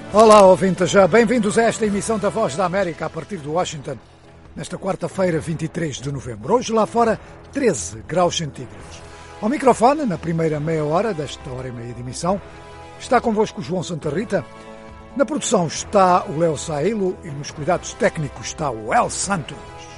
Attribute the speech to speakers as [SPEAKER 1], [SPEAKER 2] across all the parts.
[SPEAKER 1] Olá, ouvintes, bem-vindos a esta emissão da Voz da América a partir de Washington, nesta quarta-feira, 23 de novembro. Hoje lá fora, 13 graus centígrados. Ao microfone, na primeira meia hora desta hora e meia de emissão, está convosco o João Santa Rita. Na produção está o Léo Sailo e nos cuidados técnicos está o El Santos.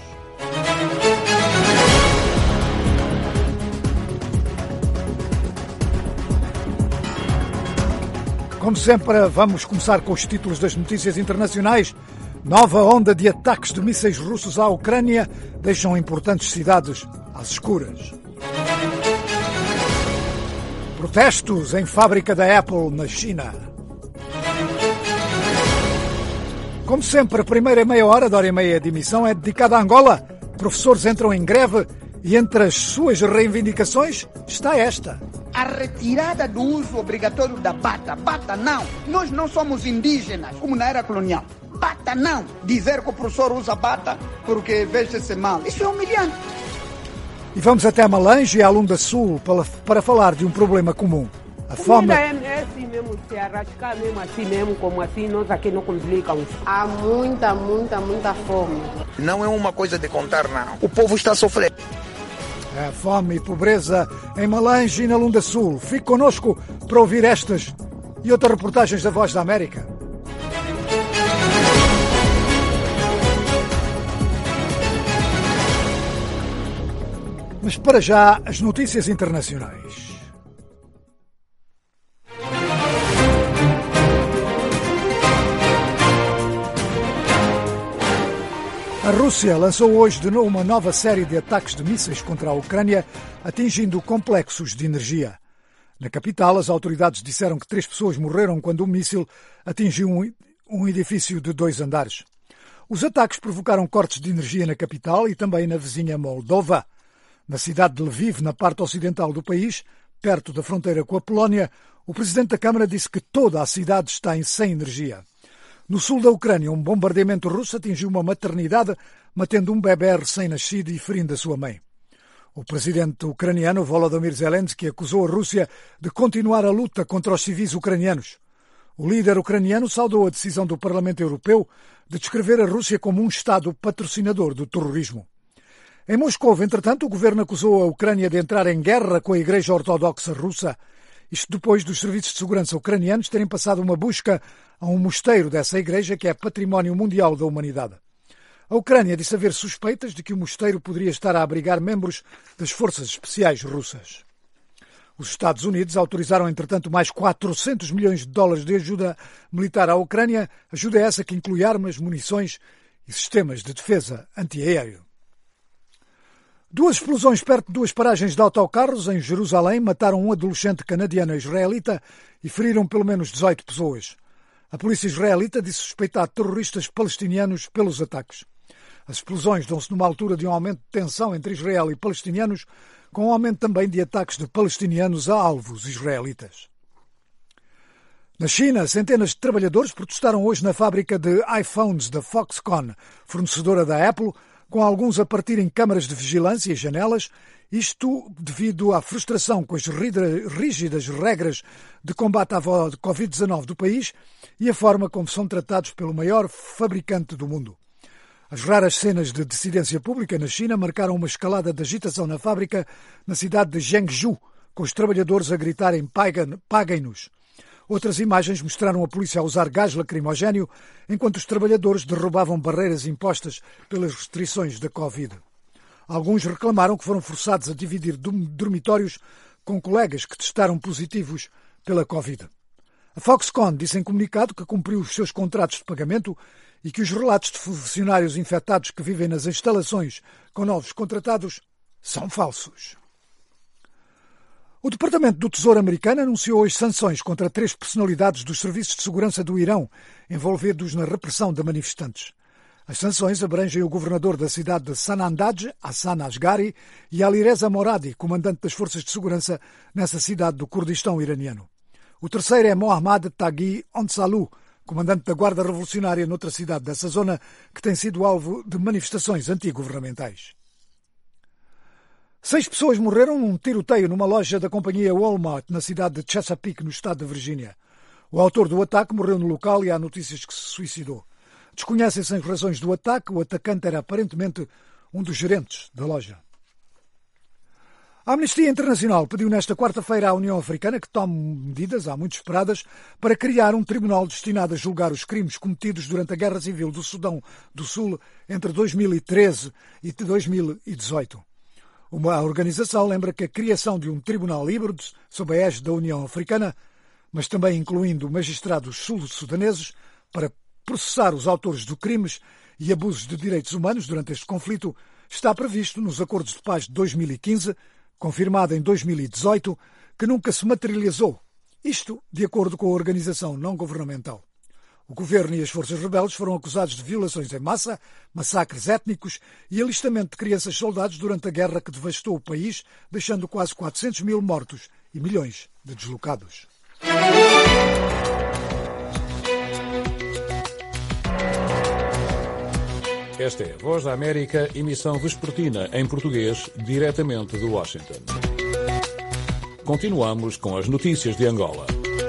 [SPEAKER 1] Como sempre, vamos começar com os títulos das notícias internacionais. Nova onda de ataques de mísseis russos à Ucrânia deixam importantes cidades às escuras. Protestos em fábrica da Apple na China. Como sempre, a primeira meia hora da hora e meia de emissão é dedicada a Angola. Professores entram em greve e entre as suas reivindicações está esta:
[SPEAKER 2] a retirada do uso obrigatório da bata. Bata não. Nós não somos indígenas, como na era colonial. Bata não. Dizer que o professor usa bata porque veste-se mal. Isso é humilhante.
[SPEAKER 1] E vamos até Malange e à Lunda Sul para falar de um problema comum. A fome.
[SPEAKER 3] É assim mesmo, se arrascar mesmo assim mesmo, como assim, nós aqui não complicamos. Há muita fome.
[SPEAKER 4] Não é uma coisa de contar, não. O povo está sofrendo.
[SPEAKER 1] É fome e pobreza em Malange e na Lunda Sul. Fique connosco para ouvir estas e outras reportagens da Voz da América. Mas para já, as notícias internacionais. A Rússia lançou hoje de novo uma nova série de ataques de mísseis contra a Ucrânia, atingindo complexos de energia. Na capital, as autoridades disseram que 3 pessoas morreram quando um míssil atingiu um edifício de 2 andares. Os ataques provocaram cortes de energia na capital e também na vizinha Moldova. Na cidade de Lviv, na parte ocidental do país, perto da fronteira com a Polónia, o presidente da Câmara disse que toda a cidade está sem energia. No sul da Ucrânia, um bombardeamento russo atingiu uma maternidade, matando um bebé recém-nascido e ferindo a sua mãe. O presidente ucraniano Volodymyr Zelensky acusou a Rússia de continuar a luta contra os civis ucranianos. O líder ucraniano saudou a decisão do Parlamento Europeu de descrever a Rússia como um Estado patrocinador do terrorismo. Em Moscou, entretanto, o governo acusou a Ucrânia de entrar em guerra com a Igreja Ortodoxa Russa. Isto depois dos serviços de segurança ucranianos terem passado uma busca a um mosteiro dessa igreja que é património mundial da humanidade. A Ucrânia disse haver suspeitas de que o mosteiro poderia estar a abrigar membros das forças especiais russas. Os Estados Unidos autorizaram, entretanto, mais 400 milhões de dólares de ajuda militar à Ucrânia, ajuda essa que inclui armas, munições e sistemas de defesa antiaéreo. 2 explosões perto de 2 paragens de autocarros em Jerusalém mataram um adolescente canadiano-israelita e feriram pelo menos 18 pessoas. A polícia israelita disse suspeitar terroristas palestinianos pelos ataques. As explosões dão-se numa altura de um aumento de tensão entre Israel e palestinianos, com um aumento também de ataques de palestinianos a alvos israelitas. Na China, centenas de trabalhadores protestaram hoje na fábrica de iPhones da Foxconn, fornecedora da Apple, com alguns a partirem câmaras de vigilância e janelas, isto devido à frustração com as rígidas regras de combate à Covid-19 do país e a forma como são tratados pelo maior fabricante do mundo. As raras cenas de dissidência pública na China marcaram uma escalada de agitação na fábrica na cidade de Zhengzhou, com os trabalhadores a gritarem "Paguem-nos". Outras imagens mostraram a polícia a usar gás lacrimogéneo enquanto os trabalhadores derrubavam barreiras impostas pelas restrições da Covid. Alguns reclamaram que foram forçados a dividir dormitórios com colegas que testaram positivos pela Covid. A Foxconn disse em comunicado que cumpriu os seus contratos de pagamento e que os relatos de funcionários infectados que vivem nas instalações com novos contratados são falsos. O Departamento do Tesouro americano anunciou hoje sanções contra 3 personalidades dos serviços de segurança do Irão envolvidos na repressão de manifestantes. As sanções abrangem o governador da cidade de Sanandaj, Hassan Asghari, e Alireza Moradi, comandante das forças de segurança nessa cidade do Kurdistão iraniano. O terceiro é Mohammad Taghi Onsalu, comandante da Guarda Revolucionária noutra cidade dessa zona, que tem sido alvo de manifestações antigovernamentais. 6 pessoas morreram num tiroteio numa loja da companhia Walmart na cidade de Chesapeake, no estado da Virgínia. O autor do ataque morreu no local e há notícias que se suicidou. Desconhecem-se as razões do ataque. O atacante era aparentemente um dos gerentes da loja. A Amnistia Internacional pediu nesta quarta-feira à União Africana que tome medidas, há muito esperadas, para criar um tribunal destinado a julgar os crimes cometidos durante a Guerra Civil do Sudão do Sul entre 2013 e 2018. A organização lembra que a criação de um tribunal híbrido sob a égide da União Africana, mas também incluindo magistrados sul-sudaneses, para processar os autores de crimes e abusos de direitos humanos durante este conflito, está previsto nos acordos de paz de 2015, confirmado em 2018, que nunca se materializou. Isto de acordo com a organização não-governamental. O governo e as forças rebeldes foram acusados de violações em massa, massacres étnicos e alistamento de crianças-soldados durante a guerra que devastou o país, deixando quase 400 mil mortos e milhões de deslocados.
[SPEAKER 5] Esta é a Voz da América, emissão vespertina em português, diretamente de Washington. Continuamos com as notícias de Angola.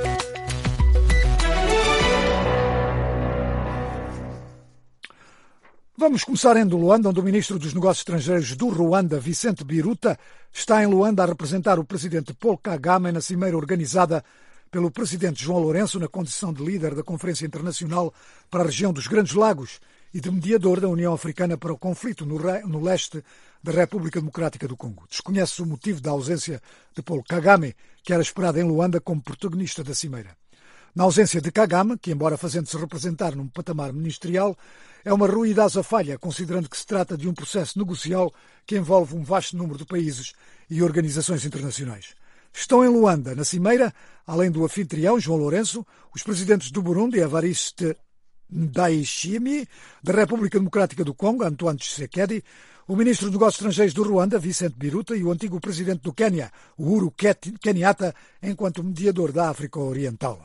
[SPEAKER 1] Vamos começar em Luanda, onde o ministro dos Negócios Estrangeiros do Ruanda, Vicente Biruta, está em Luanda a representar o presidente Paul Kagame na cimeira organizada pelo presidente João Lourenço na condição de líder da Conferência Internacional para a região dos Grandes Lagos e de mediador da União Africana para o conflito no leste da República Democrática do Congo. Desconhece o motivo da ausência de Paul Kagame, que era esperado em Luanda como protagonista da cimeira. Na ausência de Kagame, que embora fazendo-se representar num patamar ministerial, é uma ruidosa falha, considerando que se trata de um processo negocial que envolve um vasto número de países e organizações internacionais. Estão em Luanda, na cimeira, além do anfitrião, João Lourenço, os presidentes do Burundi, Evariste Ndayishimiye, da República Democrática do Congo, Antoine Tshisekedi, o ministro dos Negócios Estrangeiros do Ruanda, Vicente Biruta, e o antigo presidente do Quênia, Uhuru Kenyatta, enquanto mediador da África Oriental.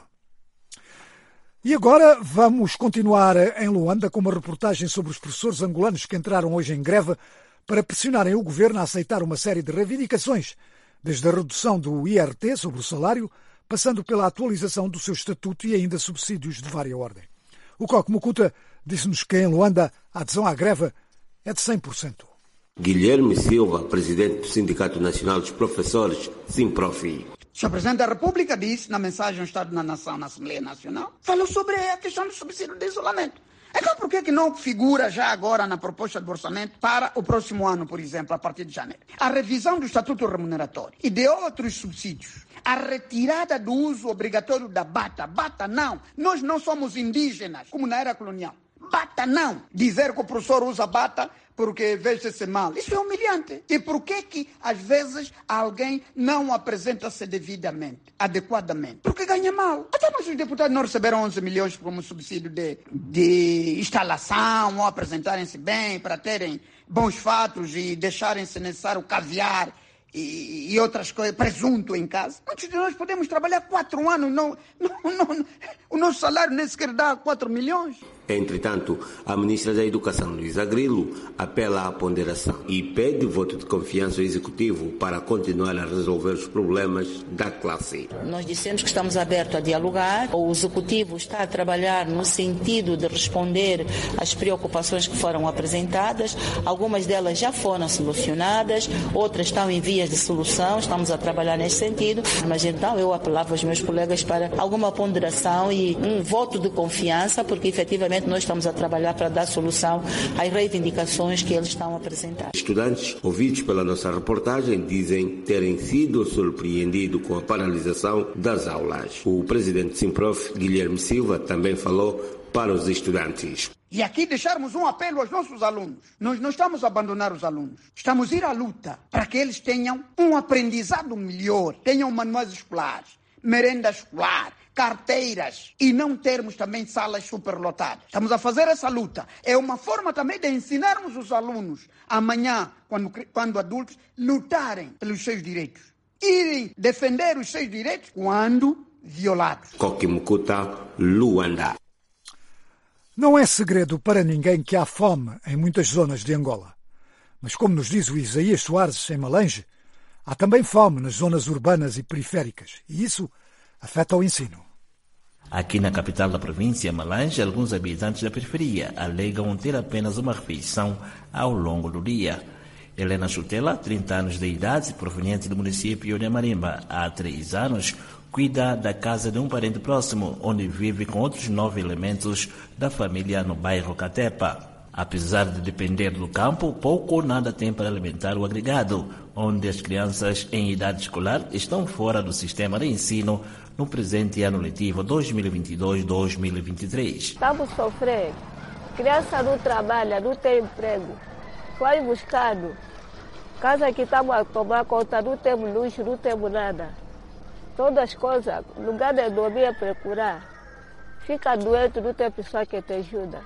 [SPEAKER 1] E agora vamos continuar em Luanda com uma reportagem sobre os professores angolanos que entraram hoje em greve para pressionarem o governo a aceitar uma série de reivindicações, desde a redução do IRT sobre o salário, passando pela atualização do seu estatuto e ainda subsídios de vária ordem. O Coque Mukuta disse-nos que em Luanda a adesão à greve é de 100%.
[SPEAKER 6] Guilherme Silva, presidente do Sindicato Nacional dos Professores, Simprof.
[SPEAKER 2] O Sr. Presidente da República disse na mensagem ao Estado da Nação na Assembleia Nacional, falou sobre a questão do subsídio de isolamento. Então por que não figura já agora na proposta de orçamento para o próximo ano, por exemplo, a partir de janeiro? A revisão do Estatuto Remuneratório e de outros subsídios. A retirada do uso obrigatório da bata. Bata não. Nós não somos indígenas, como na era colonial. Bata não. Dizer que o professor usa bata porque veste-se mal. Isso é humilhante. E por que às vezes alguém não apresenta-se devidamente, adequadamente? Porque ganha mal. Até mas os deputados não receberam 11 milhões como subsídio de instalação, ou apresentarem-se bem, para terem bons fatos e deixarem, se necessário, caviar e outras coisas, presunto em casa. Muitos de nós podemos trabalhar 4 anos, o nosso salário nem sequer dá 4 milhões.
[SPEAKER 6] Entretanto, a ministra da Educação, Luísa Grilo, apela à ponderação e pede voto de confiança ao Executivo para continuar a resolver os problemas da classe.
[SPEAKER 7] Nós dissemos que estamos abertos a dialogar. O Executivo está a trabalhar no sentido de responder às preocupações que foram apresentadas. Algumas delas já foram solucionadas, outras estão em vias de solução. Estamos a trabalhar nesse sentido. Mas então eu apelava aos meus colegas para alguma ponderação e um voto de confiança, porque efetivamente nós estamos a trabalhar para dar solução às reivindicações que eles estão a apresentar.
[SPEAKER 6] Estudantes ouvidos pela nossa reportagem dizem terem sido surpreendidos com a paralisação das aulas. O presidente Simprof, Guilherme Silva, também falou para os estudantes.
[SPEAKER 2] E aqui deixarmos um apelo aos nossos alunos. Nós não estamos a abandonar os alunos. Estamos a ir à luta para que eles tenham um aprendizado melhor, tenham manuais escolares, merenda escolar, carteiras e não termos também salas superlotadas. Estamos a fazer essa luta. É uma forma também de ensinarmos os alunos amanhã, quando adultos, lutarem pelos seus direitos. Irem defender os seus direitos quando violados.
[SPEAKER 6] Coque Mukuta, Luanda.
[SPEAKER 1] Não é segredo para ninguém que há fome em muitas zonas de Angola. Mas como nos diz o Isaías Soares em Malange, há também fome nas zonas urbanas e periféricas. E isso afeta o ensino.
[SPEAKER 8] Aqui na capital da província, Malange, alguns habitantes da periferia alegam ter apenas uma refeição ao longo do dia. Helena Chutela, 30 anos de idade, proveniente do município de Marimba, há 3 anos, cuida da casa de um parente próximo, onde vive com outros 9 elementos da família no bairro Catepa. Apesar de depender do campo, pouco ou nada tem para alimentar o agregado, onde as crianças em idade escolar estão fora do sistema de ensino no presente ano letivo 2022-2023.
[SPEAKER 9] Estamos sofrendo. Criança não trabalha, não tem emprego. Foi buscado. Casa que estamos a tomar conta, não temos luxo, não temos nada. Todas as coisas, lugar de dormir é procurar. Fica doente, não tem pessoa que te ajuda.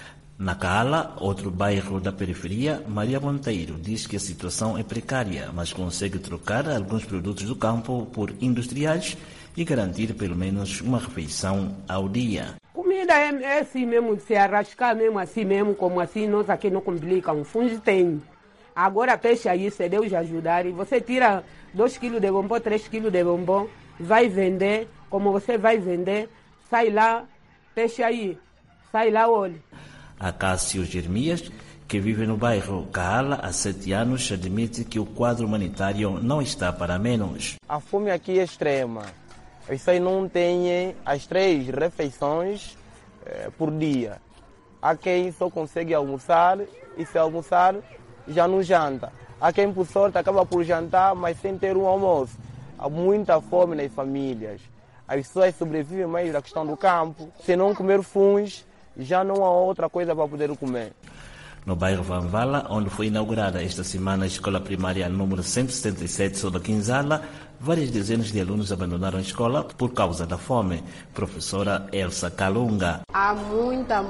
[SPEAKER 8] Na Cala, outro bairro da periferia, Maria Monteiro diz que a situação é precária, mas consegue trocar alguns produtos do campo por industriais e garantir pelo menos uma refeição ao dia.
[SPEAKER 3] Comida é assim mesmo, se arrascar mesmo assim mesmo, como assim, nós aqui não complicamos. Fungo tem. Agora peixe aí, se Deus ajudar, e você tira 2 quilos de bombom, 3 quilos de bombom, vai vender, como você vai vender, sai lá, peixe aí, sai lá, olha.
[SPEAKER 8] Acácio Jeremias, que vive no bairro Caala há 7 anos, admite que o quadro humanitário não está para menos.
[SPEAKER 10] A fome aqui é extrema. Isso aí não tem as 3 refeições por dia. Há quem só consegue almoçar e se almoçar já não janta. Há quem por sorte acaba por jantar, mas sem ter um almoço. Há muita fome nas famílias. As pessoas sobrevivem mais da questão do campo. Se não comer fungos, já não há outra coisa para poder comer.
[SPEAKER 8] No bairro Vanvala, onde foi inaugurada esta semana a escola primária número 177 Soda Quinzala, várias dezenas de alunos abandonaram a escola por causa da fome. Professora Elsa Kalunga.
[SPEAKER 3] Há muita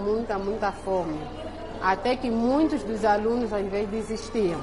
[SPEAKER 3] fome. Até que muitos dos alunos, às vezes, desistiam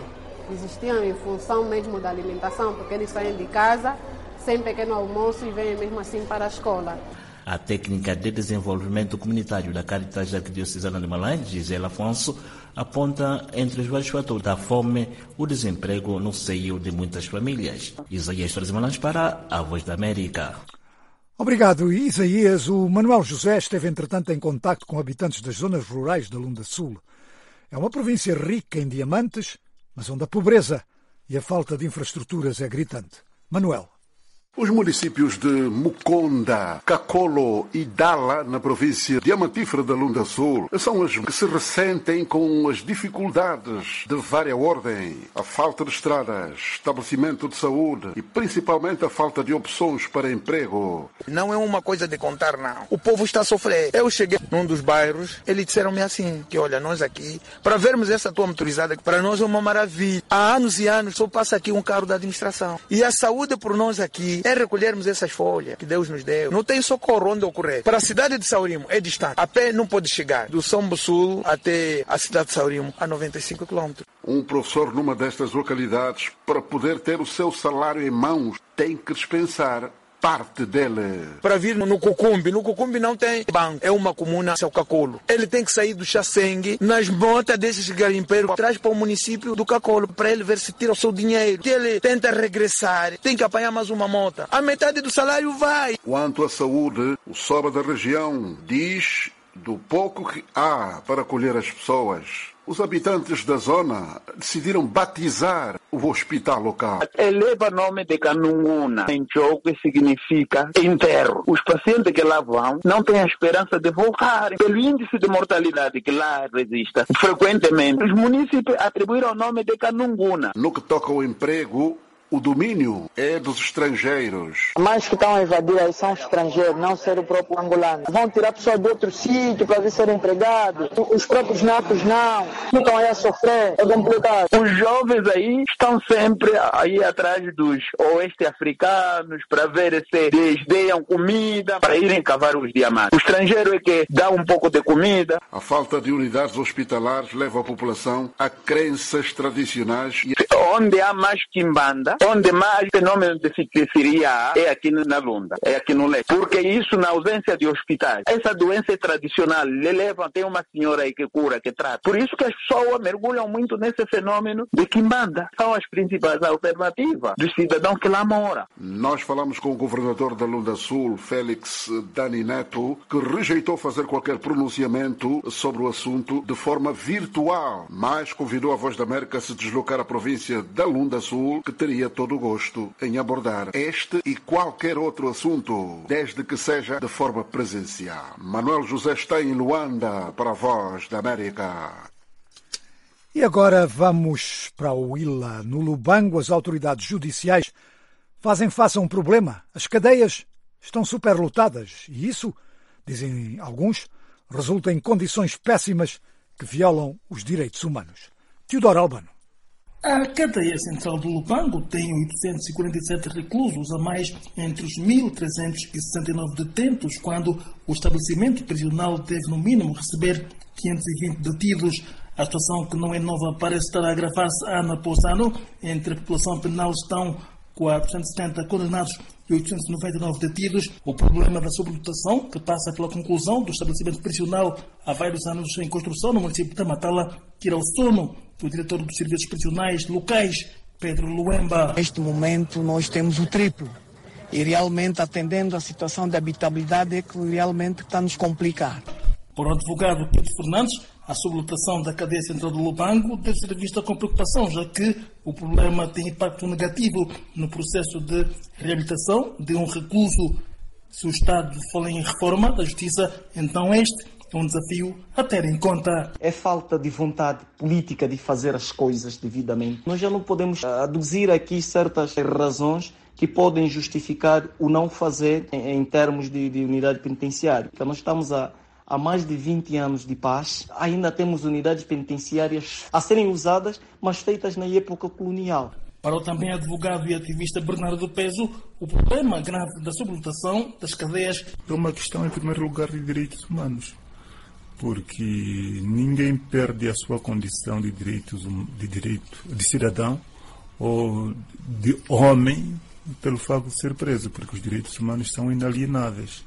[SPEAKER 3] em função mesmo da alimentação, porque eles saem de casa sem pequeno almoço e vêm mesmo assim para a escola.
[SPEAKER 8] A técnica de desenvolvimento comunitário da Caritas Arquidiocesana de Malange, Gisela Afonso, aponta entre os vários fatores da fome o desemprego no seio de muitas famílias. Isaías Torres Malange para a Voz da América.
[SPEAKER 1] Obrigado, Isaías. O Manuel José esteve, entretanto, em contacto com habitantes das zonas rurais da Lunda Sul. É uma província rica em diamantes, mas onde a pobreza e a falta de infraestruturas é gritante. Manuel.
[SPEAKER 11] Os municípios de Muconda, Cacolo e Dala, na província diamantífera da Lunda Sul, são os que se ressentem com as dificuldades de vária ordem, a falta de estradas, estabelecimento de saúde e principalmente a falta de opções para emprego.
[SPEAKER 4] Não é uma coisa de contar, não. O povo está a sofrer. Eu cheguei num dos bairros, eles disseram-me assim, que olha, nós aqui, para vermos essa tua motorizada, para nós é uma maravilha. Há anos e anos só passa aqui um carro da administração. E a saúde por nós aqui é recolhermos essas folhas que Deus nos deu. Não tem socorro onde ocorrer. Para a cidade de Saurimo é distante. A pé não pode chegar. Do São Sul até a cidade de Saurimo, a 95 quilômetros.
[SPEAKER 11] Um professor numa destas localidades, para poder ter o seu salário em mãos, tem que dispensar parte dele.
[SPEAKER 4] Para vir no Cucumbi não tem banco. É uma comuna, seu Cacolo. Ele tem que sair do Chassengue nas motas desses garimpeiros, traz para o município do Cacolo, para ele ver se tira o seu dinheiro. Se ele tenta regressar, tem que apanhar mais uma moto. A metade do salário vai.
[SPEAKER 11] Quanto à saúde, o SOBA da região diz do pouco que há para acolher as pessoas. Os habitantes da zona decidiram batizar o hospital local.
[SPEAKER 12] Eleva o nome de Canunguna, em jogo, que significa enterro. Os pacientes que lá vão não têm a esperança de voltar. Pelo índice de mortalidade que lá resiste, frequentemente, os municípios atribuíram o nome de Canunguna.
[SPEAKER 11] No que toca ao emprego, o domínio é dos estrangeiros.
[SPEAKER 13] Mais que estão a invadir aí são estrangeiros, não ser o próprio angolano. Vão tirar pessoas de outro sítio para vir ser empregados. Os próprios natos não estão aí a sofrer, é complicado.
[SPEAKER 12] Os jovens aí estão sempre aí atrás dos oeste-africanos para ver se desdeiam comida para irem cavar os diamantes. O estrangeiro é que dá um pouco de comida.
[SPEAKER 11] A falta de unidades hospitalares leva a população a crenças tradicionais.
[SPEAKER 12] Onde há mais quimbanda, onde mais fenômeno de cicliceria há, é aqui na Lunda, é aqui no leite. Porque isso, na ausência de hospitais, essa doença é tradicional, lhe levam, tem uma senhora aí que cura, que trata. Por isso que as pessoas mergulham muito nesse fenômeno de quimbanda. São as principais alternativas dos cidadãos que lá moram.
[SPEAKER 11] Nós falamos com o governador da Lunda Sul, Félix Dani Neto, que rejeitou fazer qualquer pronunciamento sobre o assunto de forma virtual, mas convidou a Voz da América a se deslocar à província da Lunda Sul, que teria todo o gosto em abordar este e qualquer outro assunto, desde que seja de forma presencial. Manuel José está em Luanda para a Voz da América.
[SPEAKER 1] E agora vamos para o Huila. No Lubango, as autoridades judiciais fazem face a um problema. As cadeias estão superlotadas e isso, dizem alguns, resulta em condições péssimas que violam os direitos humanos. Teodoro Albano.
[SPEAKER 14] A cadeia central do Lubango tem 847 reclusos, a mais entre os 1.369 detentos, quando o estabelecimento prisional deve, no mínimo, receber 520 detidos. A situação, que não é nova, parece estar a agravar-se ano após ano. Entre a população penal estão 470 condenados e 899 detidos. O problema da sobrelotação, que passa pela conclusão do estabelecimento prisional há vários anos em construção no município de Tamatala, tira o sono do diretor dos serviços prisionais locais, Pedro Luemba.
[SPEAKER 15] Neste momento nós temos o triplo e realmente, atendendo a situação de habitabilidade, é que realmente está a nos complicar.
[SPEAKER 14] Para o advogado Pedro Fernandes, a sobrelotação da cadeia central do Lubango deve ser vista com preocupação, já que o problema tem impacto negativo no processo de reabilitação de um recluso. Se o Estado fala em reforma da justiça, então este é um desafio a ter em conta.
[SPEAKER 16] É falta de vontade política de fazer as coisas devidamente. Nós já não podemos aduzir aqui certas razões que podem justificar o não fazer em termos de unidade penitenciária. Então nós estamos há mais de 20 anos de paz, ainda temos unidades penitenciárias a serem usadas, mas feitas na época colonial.
[SPEAKER 14] Para o também advogado e ativista Bernardo Peso, o problema grave da sobrelotação das cadeias
[SPEAKER 17] é uma questão, em primeiro lugar, de direitos humanos, porque ninguém perde a sua condição de direito de cidadão ou de homem pelo facto de ser preso, porque os direitos humanos são inalienáveis.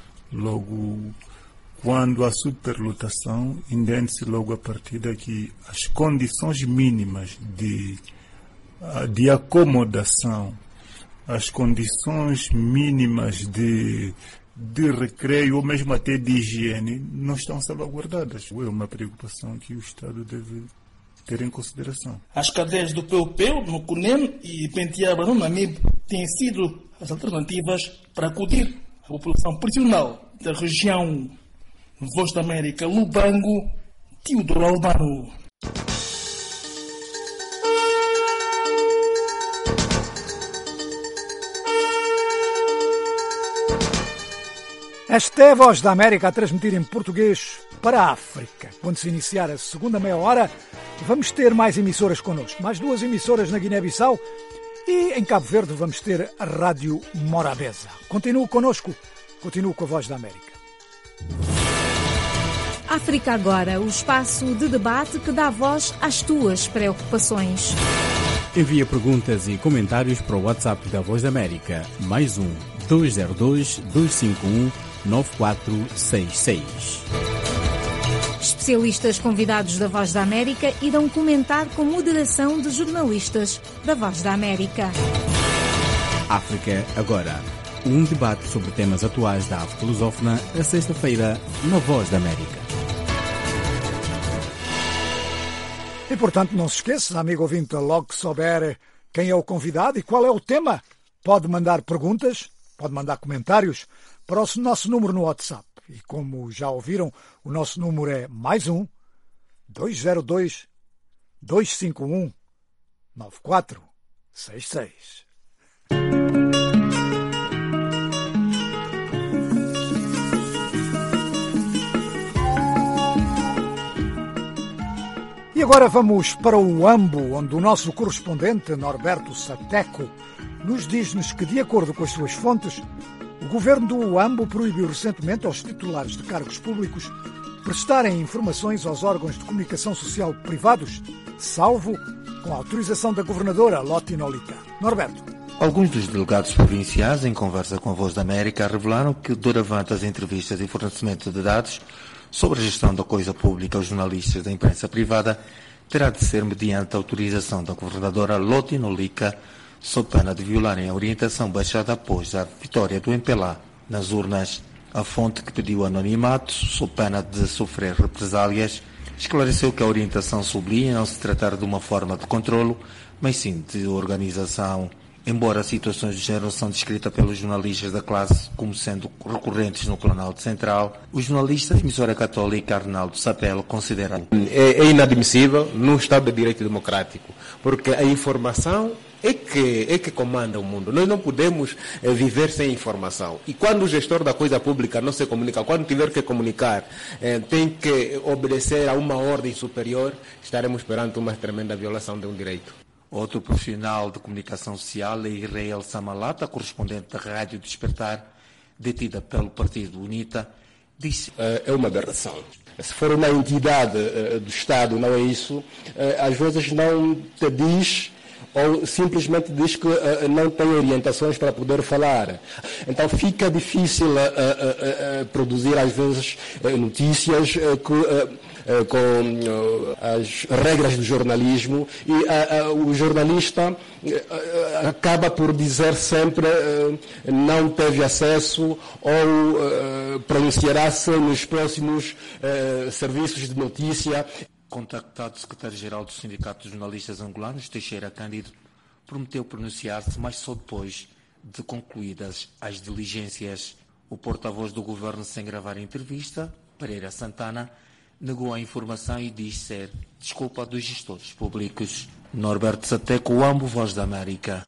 [SPEAKER 17] Logo, quando a superlotação, entende-se logo a partir daqui as condições mínimas de acomodação, as condições mínimas de recreio ou mesmo até de higiene não estão salvaguardadas. É uma preocupação que o Estado deve ter em consideração.
[SPEAKER 14] As cadeias do Peu-Peu, no Cunene e Pentiaba, no Namibe, têm sido as alternativas para acudir à população prisional da região. Voz da América, Lubango, Teodoro Albano.
[SPEAKER 1] Esta é a Voz da América a transmitir em português para a África. Quando se iniciar a segunda meia hora, vamos ter mais emissoras connosco. Mais 2 emissoras na Guiné-Bissau e em Cabo Verde vamos ter a Rádio Morabeza. Continue connosco, continue com a Voz da América.
[SPEAKER 18] África Agora, o espaço de debate que dá voz às tuas preocupações.
[SPEAKER 19] Envia perguntas e comentários para o WhatsApp da Voz da América, mais 202-251-9466.
[SPEAKER 18] Especialistas convidados da Voz da América irão comentar com moderação de jornalistas da Voz da América.
[SPEAKER 19] África Agora, um debate sobre temas atuais da África lusófona, a sexta-feira, na Voz da América.
[SPEAKER 1] E, portanto, não se esqueça, amigo ouvinte, logo que souber quem é o convidado e qual é o tema, pode mandar perguntas, pode mandar comentários para o nosso número no WhatsApp. E como já ouviram, o nosso número é mais 202-251-9466. E agora vamos para o Huambo, onde o nosso correspondente, Norberto Sateco, nos diz-nos que, de acordo com as suas fontes, o governo do Huambo proibiu recentemente aos titulares de cargos públicos prestarem informações aos órgãos de comunicação social privados, salvo com a autorização da governadora Loti Nolica. Norberto.
[SPEAKER 20] Alguns dos delegados provinciais, em conversa com a Voz da América, revelaram que, doravante as entrevistas e fornecimento de dados sobre a gestão da coisa pública aos jornalistas da imprensa privada, terá de ser mediante a autorização da governadora Loti Nolica, sob pena de violarem a orientação baixada após a vitória do MPLA nas urnas. A fonte, que pediu anonimato, sob pena de sofrer represálias, esclareceu que a orientação sublinha não se tratar de uma forma de controlo, mas sim de organização. Embora situações de género são descritas pelos jornalistas da classe como sendo recorrentes no Planalto Central, o jornalista da emissora católica Arnaldo Sapelo considera
[SPEAKER 21] é inadmissível num Estado de direito democrático, porque a informação é que comanda o mundo. Nós não podemos viver sem informação. E quando o gestor da coisa pública não se comunica, quando tiver que comunicar, tem que obedecer a uma ordem superior, estaremos perante uma tremenda violação de um direito.
[SPEAKER 20] Outro profissional de comunicação social é Israel Samalata, correspondente da Rádio Despertar, detida pelo partido UNITA, disse:
[SPEAKER 22] é uma aberração. Se for uma entidade do Estado, não é isso, às vezes não te diz ou simplesmente diz que não tem orientações para poder falar. Então fica difícil produzir às vezes notícias com as regras do jornalismo e o jornalista acaba por dizer sempre não teve acesso ou pronunciará-se nos próximos serviços de notícia.
[SPEAKER 20] Contactado o secretário-geral do Sindicato de Jornalistas Angolanos, Teixeira Cândido, prometeu pronunciar-se, mas só depois de concluídas as diligências. O porta-voz do governo, sem gravar a entrevista, Pereira Santana, negou a informação e diz ser desculpa dos gestores públicos. Norberto Sateco, Uambo, Voz da América.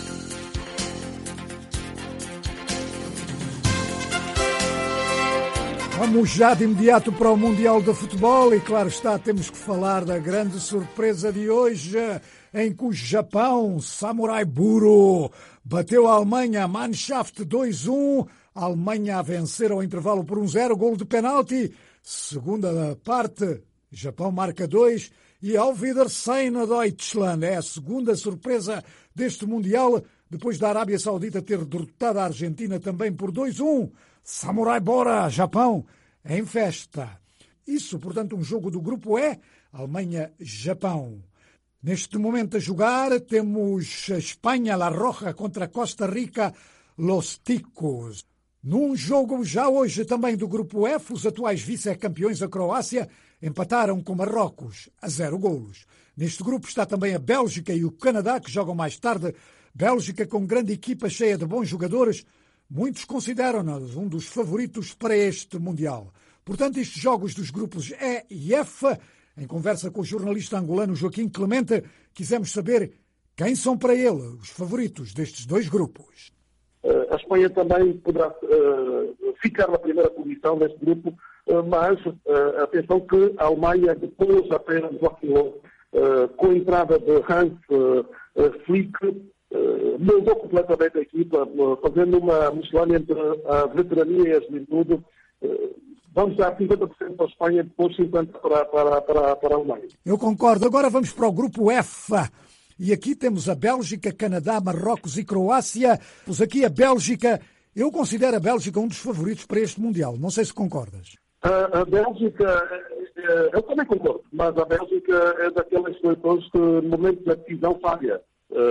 [SPEAKER 1] Vamos já de imediato para o Mundial de Futebol e, claro está, temos que falar da grande surpresa de hoje, em que o Japão, Samurai Buro, bateu a Alemanha, Mannschaft 2-1, a Alemanha a vencer ao intervalo por 1-0, golo de penalti, segunda parte, Japão marca 2 e Auf Wiedersehen Deutschland, é a segunda surpresa deste Mundial, depois da Arábia Saudita ter derrotado a Argentina também por 2-1. Samurai Bora, Japão, em festa. Isso, portanto, um jogo do grupo E, Alemanha-Japão. Neste momento a jogar temos a Espanha, La Roja, contra Costa Rica, Los Ticos. Num jogo já hoje também do grupo F, os atuais vice-campeões, a Croácia, empataram com Marrocos a 0 golos. Neste grupo está também a Bélgica e o Canadá, que jogam mais tarde. Bélgica com grande equipa cheia de bons jogadores. Muitos consideram-nos um dos favoritos para este Mundial. Portanto, estes jogos dos grupos E e F, em conversa com o jornalista angolano Joaquim Clemente, quisemos saber quem são para ele os favoritos destes dois grupos.
[SPEAKER 23] A Espanha também poderá ficar na primeira posição deste grupo, mas atenção que a Alemanha, depois apenas vacilou com a entrada de Hans Flick, mudou completamente a equipa, fazendo uma miscelânea entre a veterania e a juventude. Vamos dar 50% para a Espanha, depois 50% para a Alemanha.
[SPEAKER 1] Eu concordo. Agora vamos para o grupo F. E aqui temos a Bélgica, Canadá, Marrocos e Croácia. Pois aqui a Bélgica, eu considero a Bélgica um dos favoritos para este Mundial. Não sei se concordas.
[SPEAKER 23] A Bélgica, eu também concordo, mas a Bélgica é daquelas seleções que no momento da decisão falha.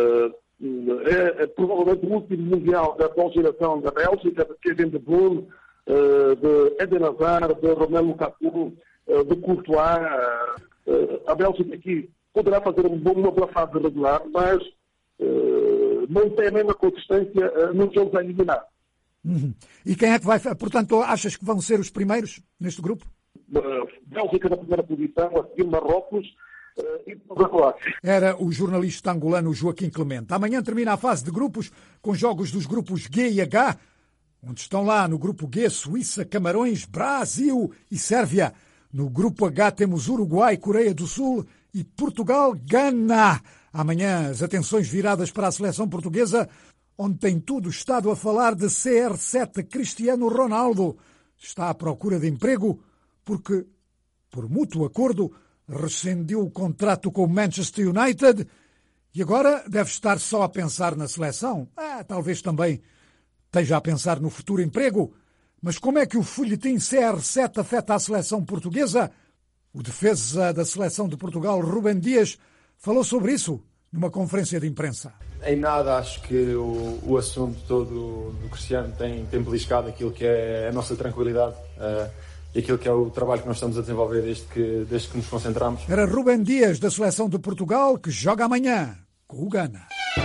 [SPEAKER 23] É provavelmente o último Mundial da atual geração da Bélgica, de Kevin De Bruyne, de Eden Hazard, de Romelu Lukaku, de Courtois. A Bélgica aqui poderá fazer uma boa fase regular, mas não tem a mesma consistência nos jogos a eliminar.
[SPEAKER 1] E quem é que vai... Portanto, achas que vão ser os primeiros neste grupo?
[SPEAKER 23] Bélgica na primeira posição, a seguir Marrocos e depois a Croácia.
[SPEAKER 1] Era o jornalista angolano Joaquim Clemente. Amanhã termina a fase de grupos com jogos dos grupos G e H, onde estão lá no grupo G Suíça, Camarões, Brasil e Sérvia. No grupo H temos Uruguai, Coreia do Sul e Portugal, Gana. Amanhã as atenções viradas para a seleção portuguesa, onde tem tudo o estado a falar de CR7 Cristiano Ronaldo. Está à procura de emprego porque, por mútuo acordo, rescindiu o contrato com o Manchester United e agora deve estar só a pensar na seleção. Talvez também esteja a pensar no futuro emprego. Mas como é que o folhetim CR7 afeta a seleção portuguesa? O defesa da seleção de Portugal, Rubem Dias, falou sobre isso numa conferência de imprensa.
[SPEAKER 2] Em nada acho que o assunto todo do Cristiano tem beliscado aquilo que é a nossa tranquilidade e aquilo que é o trabalho que nós estamos a desenvolver desde que nos concentramos.
[SPEAKER 1] Era Rubem Dias, da seleção de Portugal, que joga amanhã com o Ghana.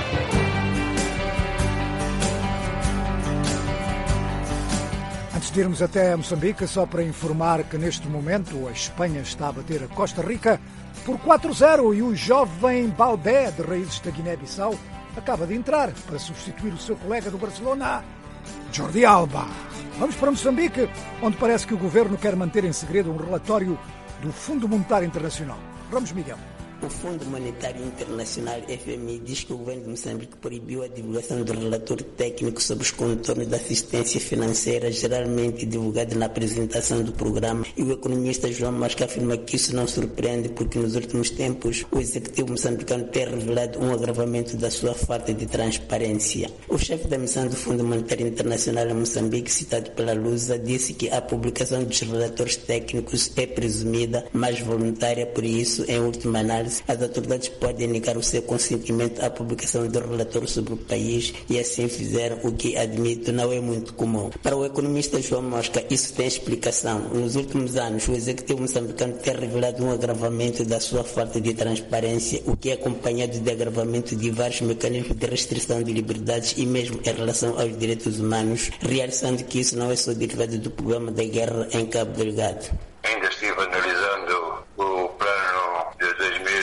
[SPEAKER 1] Antes de irmos até Moçambique, só para informar que neste momento a Espanha está a bater a Costa Rica por 4-0 e o jovem Balbé, de raízes da Guiné-Bissau, acaba de entrar para substituir o seu colega do Barcelona, Jordi Alba. Vamos para Moçambique, onde parece que o governo quer manter em segredo um relatório do Fundo Monetário Internacional. Ramos Miguel.
[SPEAKER 5] O Fundo Monetário Internacional, FMI, diz que o governo de Moçambique proibiu a divulgação do relatório técnico sobre os contornos da assistência financeira, geralmente divulgado na apresentação do programa, e o economista João Mosca afirma que isso não surpreende porque nos últimos tempos o executivo moçambicano tem revelado um agravamento da sua falta de transparência. O chefe da missão do Fundo Monetário Internacional em Moçambique, citado pela Lusa, disse que a publicação dos relatórios técnicos é presumida, mas voluntária, por isso, em última análise, as autoridades podem negar o seu consentimento à publicação do relatório sobre o país e assim fizeram, o que, admito, não é muito comum. Para o economista João Mosca, isso tem explicação. Nos últimos anos, o executivo moçambicano tem revelado um agravamento da sua falta de transparência, o que é acompanhado de agravamento de vários mecanismos de restrição de liberdades e mesmo em relação aos direitos humanos, realçando que isso não é só derivado do programa da guerra em Cabo Delgado.
[SPEAKER 7] Ainda estive analisando o plano de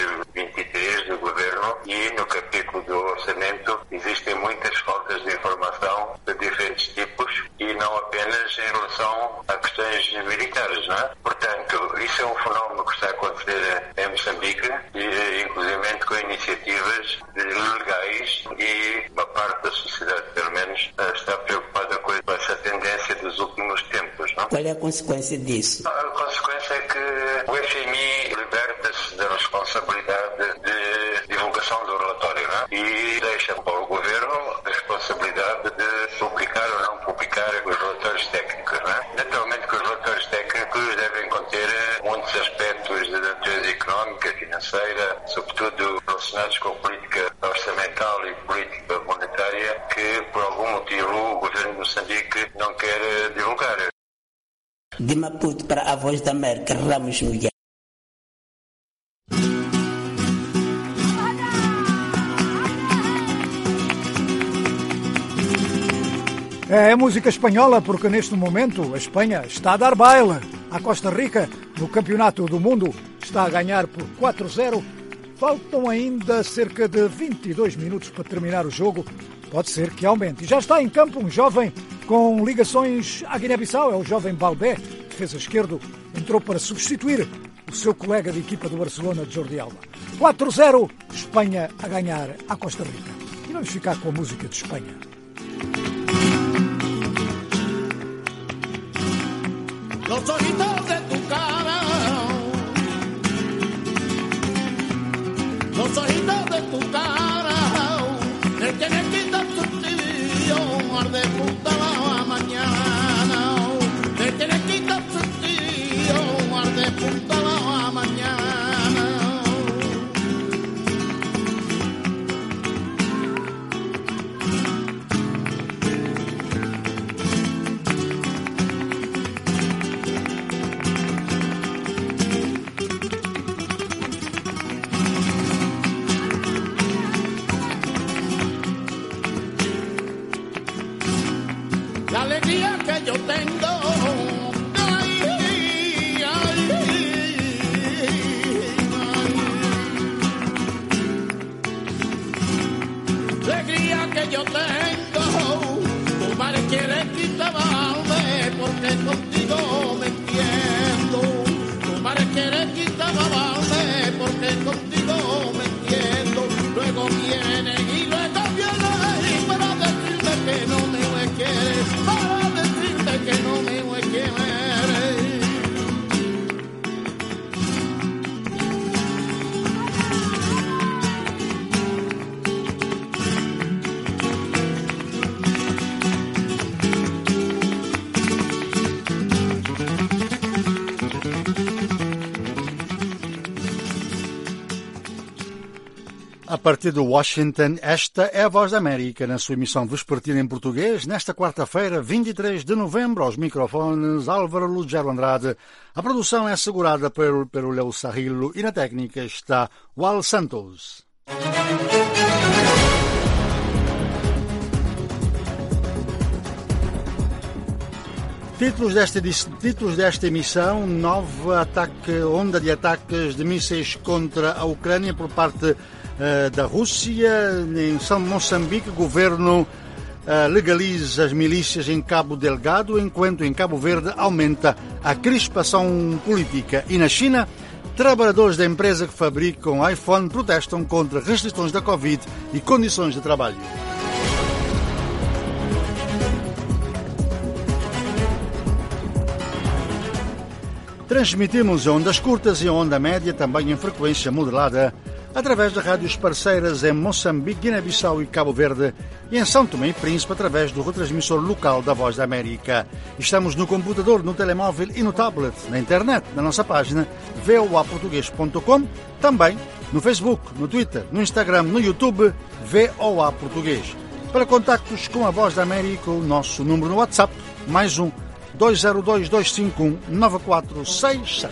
[SPEAKER 7] 2023 do governo e no capítulo do orçamento existem muitas faltas de informação de diferentes tipos e não apenas em relação a questões militares, não é? Portanto, isso é um fenómeno que está a acontecer em Moçambique, e, inclusive com iniciativas legais, e uma parte da sociedade, pelo menos, está preocupada com essa tendência dos últimos tempos, não?
[SPEAKER 5] Qual é a consequência disso?
[SPEAKER 7] A consequência é que o FMI liberta-se da responsabilidade de divulgação do relatório, não é? E deixa para o governo a responsabilidade de publicar ou não publicar os relatórios técnicos, não é? Naturalmente que os relatórios técnicos devem conter muitos aspectos de natureza económica, financeira, sobretudo relacionados com política orçamental e política monetária, que por algum motivo o governo de Moçambique não quer divulgar.
[SPEAKER 5] De Maputo para a Voz da América, Ramos Miguel.
[SPEAKER 1] É música espanhola porque neste momento a Espanha está a dar baile à Costa Rica no Campeonato do Mundo. Está a ganhar por 4-0. Faltam ainda cerca de 22 minutos para terminar o jogo. Pode ser que aumente. E já está em campo um jovem com ligações à Guiné-Bissau. É o jovem Balbé, defesa esquerdo. Entrou para substituir o seu colega de equipa do Barcelona, Jordi Alba. 4-0, Espanha a ganhar à Costa Rica. E vamos ficar com a música de Espanha.
[SPEAKER 24] Los ojitos de tu cara, los ojitos de tu cara, el que me quita tu tío, arde puta la mañana, el que me quita tu tío, arde puta la mañana. La alegría que yo tengo, ay, ay, ay, la alegría que yo tengo, tu madre quiere quitarme porque contigo me entiendo, tu madre quiere quitarme porque contigo me entiendo, luego vienen y luego vienen para decirme que no me quieres, para decirte que no me quieres.
[SPEAKER 3] A partir de Washington, esta é a Voz da América, na sua emissão vespertina em português, nesta quarta-feira, 23 de novembro, aos microfones Álvaro Lugero Andrade. A produção é assegurada pelo Leo Sarrilo e na técnica está Wal Santos. Títulos desta emissão: onda de ataques de mísseis contra a Ucrânia por parte da Rússia. Em Moçambique, o governo legaliza as milícias em Cabo Delgado, enquanto em Cabo Verde aumenta a crispação política. E na China, trabalhadores da empresa que fabricam iPhone protestam contra restrições da Covid e condições de trabalho. Transmitimos em ondas curtas e onda média, também em frequência modulada, através de rádios parceiras em Moçambique, Guiné-Bissau e Cabo Verde, e em São Tomé e Príncipe, através do retransmissor local da Voz da América. Estamos no computador, no telemóvel e no tablet, na internet, na nossa página voaportugues.com, também no Facebook, no Twitter, no Instagram, no YouTube, VOA Português. Para contactos com a Voz da América, o nosso número no WhatsApp, mais 202-251-9466.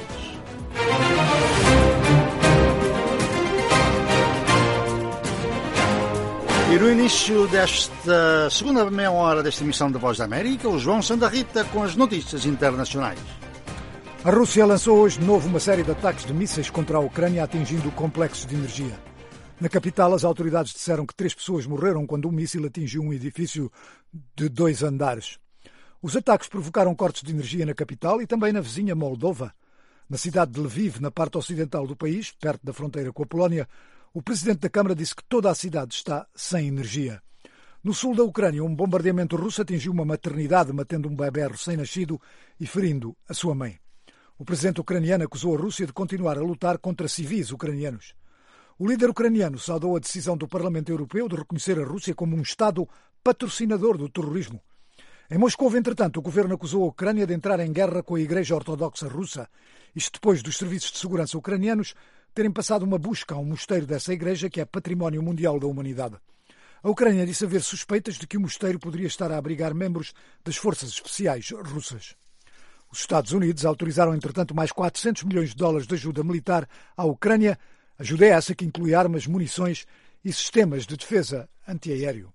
[SPEAKER 3] E no início desta segunda meia hora desta emissão da Voz da América, o João Santa Rita com as notícias internacionais.
[SPEAKER 1] A Rússia lançou hoje de novo uma série de ataques de mísseis contra a Ucrânia, atingindo complexos de energia. Na capital, as autoridades disseram que 3 pessoas morreram quando um míssil atingiu um edifício de 2 andares. Os ataques provocaram cortes de energia na capital e também na vizinha Moldova. Na cidade de Lviv, na parte ocidental do país, perto da fronteira com a Polónia, o presidente da Câmara disse que toda a cidade está sem energia. No sul da Ucrânia, um bombardeamento russo atingiu uma maternidade, matando um bebé recém-nascido e ferindo a sua mãe. O presidente ucraniano acusou a Rússia de continuar a lutar contra civis ucranianos. O líder ucraniano saudou a decisão do Parlamento Europeu de reconhecer a Rússia como um Estado patrocinador do terrorismo. Em Moscou, entretanto, o governo acusou a Ucrânia de entrar em guerra com a Igreja Ortodoxa Russa, isto depois dos serviços de segurança ucranianos terem passado uma busca a um mosteiro dessa igreja que é património mundial da humanidade. A Ucrânia disse haver suspeitas de que o mosteiro poderia estar a abrigar membros das forças especiais russas. Os Estados Unidos autorizaram, entretanto, mais $400 milhões de ajuda militar à Ucrânia, ajuda essa que inclui armas, munições e sistemas de defesa antiaéreo.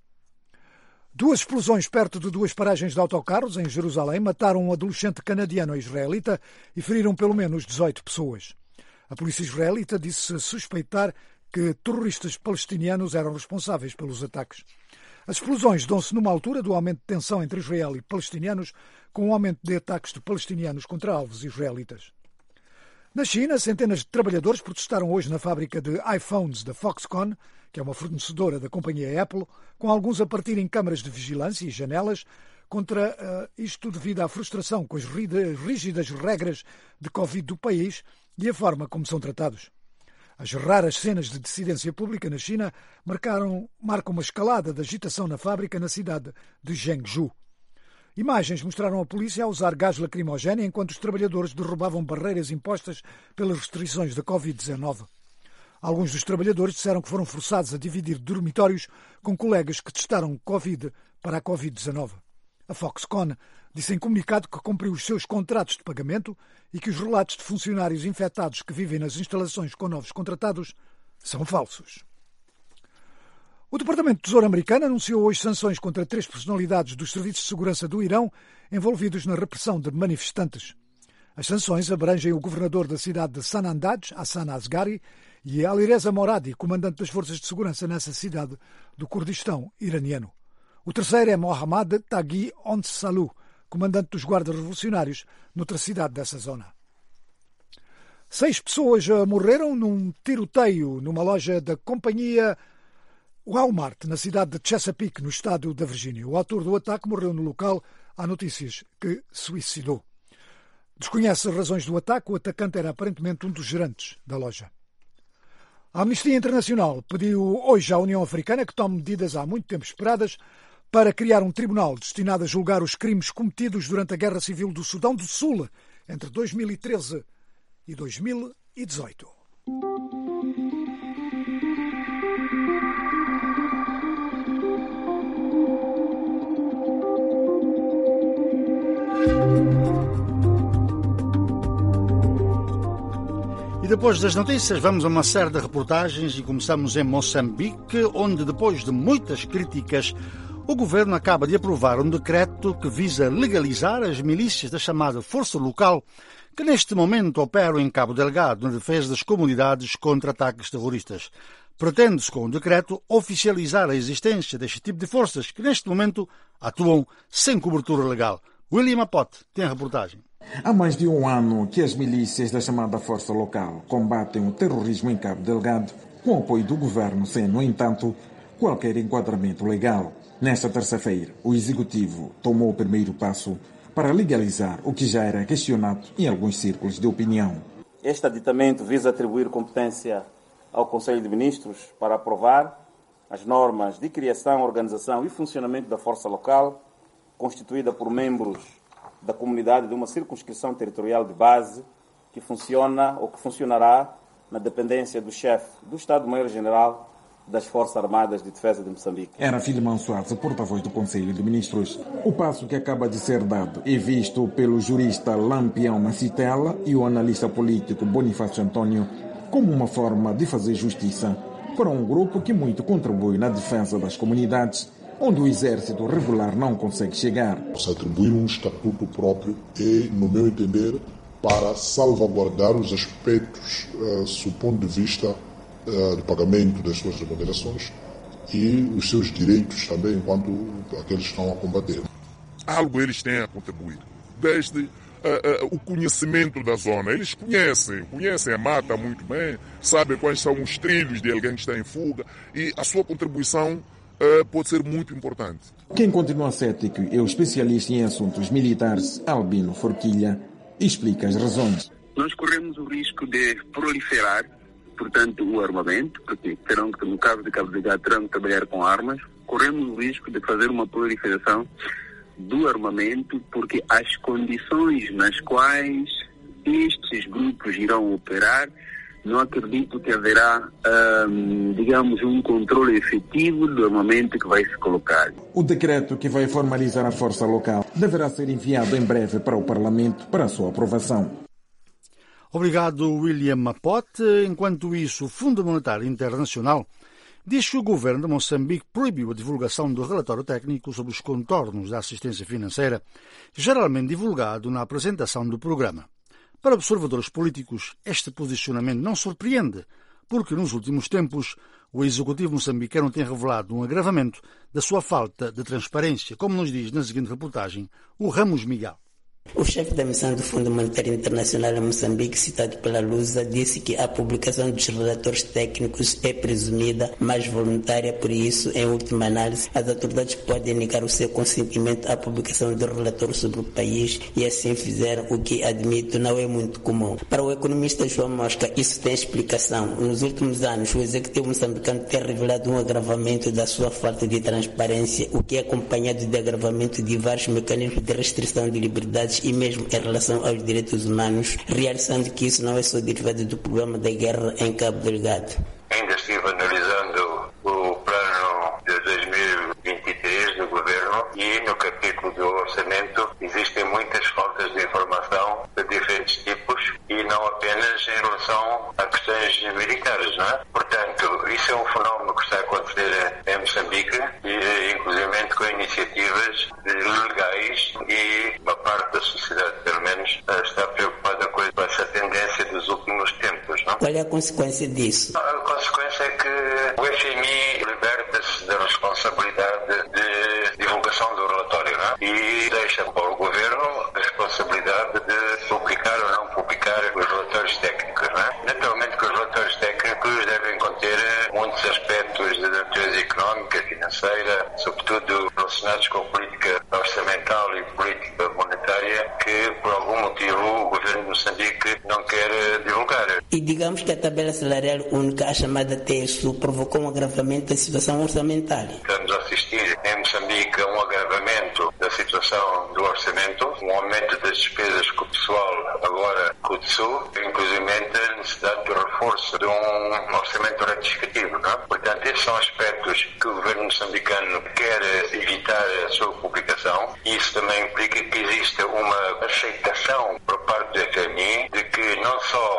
[SPEAKER 1] 2 explosões perto de 2 paragens de autocarros em Jerusalém mataram um adolescente canadiano-israelita e feriram pelo menos 18 pessoas. A polícia israelita disse suspeitar que terroristas palestinianos eram responsáveis pelos ataques. As explosões dão-se numa altura do aumento de tensão entre Israel e palestinianos, com o aumento de ataques de palestinianos contra alvos israelitas. Na China, centenas de trabalhadores protestaram hoje na fábrica de iPhones da Foxconn, que é uma fornecedora da companhia Apple, com alguns a partirem câmaras de vigilância e janelas, contra isto devido à frustração com as rígidas regras de Covid do país e a forma como são tratados. As raras cenas de dissidência pública na China marcam uma escalada de agitação na fábrica na cidade de Zhengzhou. Imagens mostraram a polícia a usar gás lacrimogéneo enquanto os trabalhadores derrubavam barreiras impostas pelas restrições da Covid-19. Alguns dos trabalhadores disseram que foram forçados a dividir dormitórios com colegas que testaram Covid para a Covid-19. A Foxconn disse em comunicado que cumpriu os seus contratos de pagamento e que os relatos de funcionários infectados que vivem nas instalações com novos contratados são falsos. O Departamento de Tesouro americano anunciou hoje sanções contra 3 personalidades dos serviços de segurança do Irão envolvidos na repressão de manifestantes. As sanções abrangem o governador da cidade de Sanandaj, Hassan Asghari, e Alireza Moradi, comandante das forças de segurança nessa cidade do Kurdistão iraniano. O terceiro é Mohammad Taghi Onsalu, comandante dos guardas revolucionários noutra cidade dessa zona. 6 pessoas morreram num tiroteio numa loja da companhia Walmart, na cidade de Chesapeake, no estado da Virgínia. O autor do ataque morreu no local. Há notícias que suicidou. Desconhece as razões do ataque. O atacante era aparentemente um dos gerentes da loja. A Amnistia Internacional pediu hoje à União Africana que tome medidas há muito tempo esperadas para criar um tribunal destinado a julgar os crimes cometidos durante a Guerra Civil do Sudão do Sul entre 2013 e 2018.
[SPEAKER 3] E depois das notícias vamos a uma série de reportagens e começamos em Moçambique, onde depois de muitas críticas o governo acaba de aprovar um decreto que visa legalizar as milícias da chamada Força Local, que neste momento operam em Cabo Delgado na defesa das comunidades contra ataques terroristas. Pretende-se com o decreto oficializar a existência deste tipo de forças que neste momento atuam sem cobertura legal. William Apote tem a reportagem.
[SPEAKER 6] Há mais de um ano que as milícias da chamada Força Local combatem o terrorismo em Cabo Delgado com o apoio do governo, sem, no entanto, qualquer enquadramento legal. Nesta terça-feira, o Executivo tomou o primeiro passo para legalizar o que já era questionado em alguns círculos de opinião.
[SPEAKER 8] Este aditamento visa atribuir competência ao Conselho de Ministros para aprovar as normas de criação, organização e funcionamento da Força Local, constituída por membros da comunidade de uma circunscrição territorial de base que funciona ou que funcionará na dependência do chefe do Estado-Maior-General das Forças Armadas de Defesa de Moçambique.
[SPEAKER 6] Era Filimão Soares, porta-voz do Conselho de Ministros. O passo que acaba de ser dado é visto pelo jurista Lampião Macitella e o analista político Bonifácio Antônio como uma forma de fazer justiça para um grupo que muito contribui na defesa das comunidades, onde o exército regular não consegue chegar.
[SPEAKER 9] Se atribuir um estatuto próprio é, no meu entender, para salvaguardar os aspectos, do ponto de vista de pagamento das suas remunerações e os seus direitos também, enquanto aqueles que estão a combater.
[SPEAKER 10] Algo eles têm a contribuir, desde o conhecimento da zona. Eles conhecem a mata muito bem, sabem quais são os trilhos de alguém que está em fuga e a sua contribuição pode ser muito importante.
[SPEAKER 6] Quem continua cético é o especialista em assuntos militares, Albino Forquilha, explica as razões.
[SPEAKER 25] Nós corremos o risco de proliferar, portanto, o armamento, porque terão que, no caso de Cabo Delgado, terão que trabalhar com armas. Corremos o risco de fazer uma proliferação do armamento, porque as condições nas quais estes grupos irão operar, não acredito que haverá, um controle efetivo do armamento que vai se colocar.
[SPEAKER 6] O decreto que vai formalizar a Força Local deverá ser enviado em breve para o Parlamento para a sua aprovação.
[SPEAKER 3] Obrigado, William Mapote. Enquanto isso, o Fundo Monetário Internacional diz que o governo de Moçambique proibiu a divulgação do relatório técnico sobre os contornos da assistência financeira, geralmente divulgado na apresentação do programa. Para observadores políticos, este posicionamento não surpreende, porque nos últimos tempos o Executivo moçambicano tem revelado um agravamento da sua falta de transparência, como nos diz na seguinte reportagem o Ramos Miguel.
[SPEAKER 5] O chefe da missão do Fundo Monetário Internacional em Moçambique, citado pela Lusa, disse que a publicação dos relatórios técnicos é presumida, mas voluntária, por isso, em última análise, as autoridades podem negar o seu consentimento à publicação do relatório sobre o país e assim fizeram, o que, admito, não é muito comum. Para o economista João Mosca, isso tem explicação. Nos últimos anos, o executivo moçambicano tem revelado um agravamento da sua falta de transparência, o que é acompanhado de agravamento de vários mecanismos de restrição de liberdades e mesmo em relação aos direitos humanos, realçando que isso não é só derivado do problema da guerra em Cabo Delgado.
[SPEAKER 7] Ainda estive analisando o plano de 2023 do governo e no capítulo do orçamento existem muitas faltas de informação de diferentes tipos e não apenas em relação a questões militares, não é? Portanto, isso é um fenómeno que está a acontecer em Moçambique, e, inclusive com iniciativas legais, e uma parte da sociedade, pelo menos, está preocupada com essa tendência dos últimos tempos, não?
[SPEAKER 5] Qual é a consequência disso?
[SPEAKER 7] A consequência é que o FMI liberta-se da responsabilidade de divulgação do relatório, não? E deixa para o governo a responsabilidade de publicar ou não publicar os relatórios técnicos, não? Naturalmente que os relatórios técnicos devem conter muitos aspectos de natureza económica, financeira, sobretudo relacionados com a política orçamental e política monetária, que por algum motivo o governo de Moçambique não quer divulgar.
[SPEAKER 5] E digamos que a tabela salarial única, a chamada TSU, provocou um agravamento da situação orçamental.
[SPEAKER 7] Estamos a assistir em Moçambique a um agravamento da situação do orçamento, um aumento das despesas com o pessoal agora com o TSU, inclusive a necessidade de reforço de um orçamento retificativo, não? Portanto, esses são aspectos que o governo moçambicano quer evitar a sua publicação, e isso também implica que exista uma aceitação por parte do FMI de que não só existe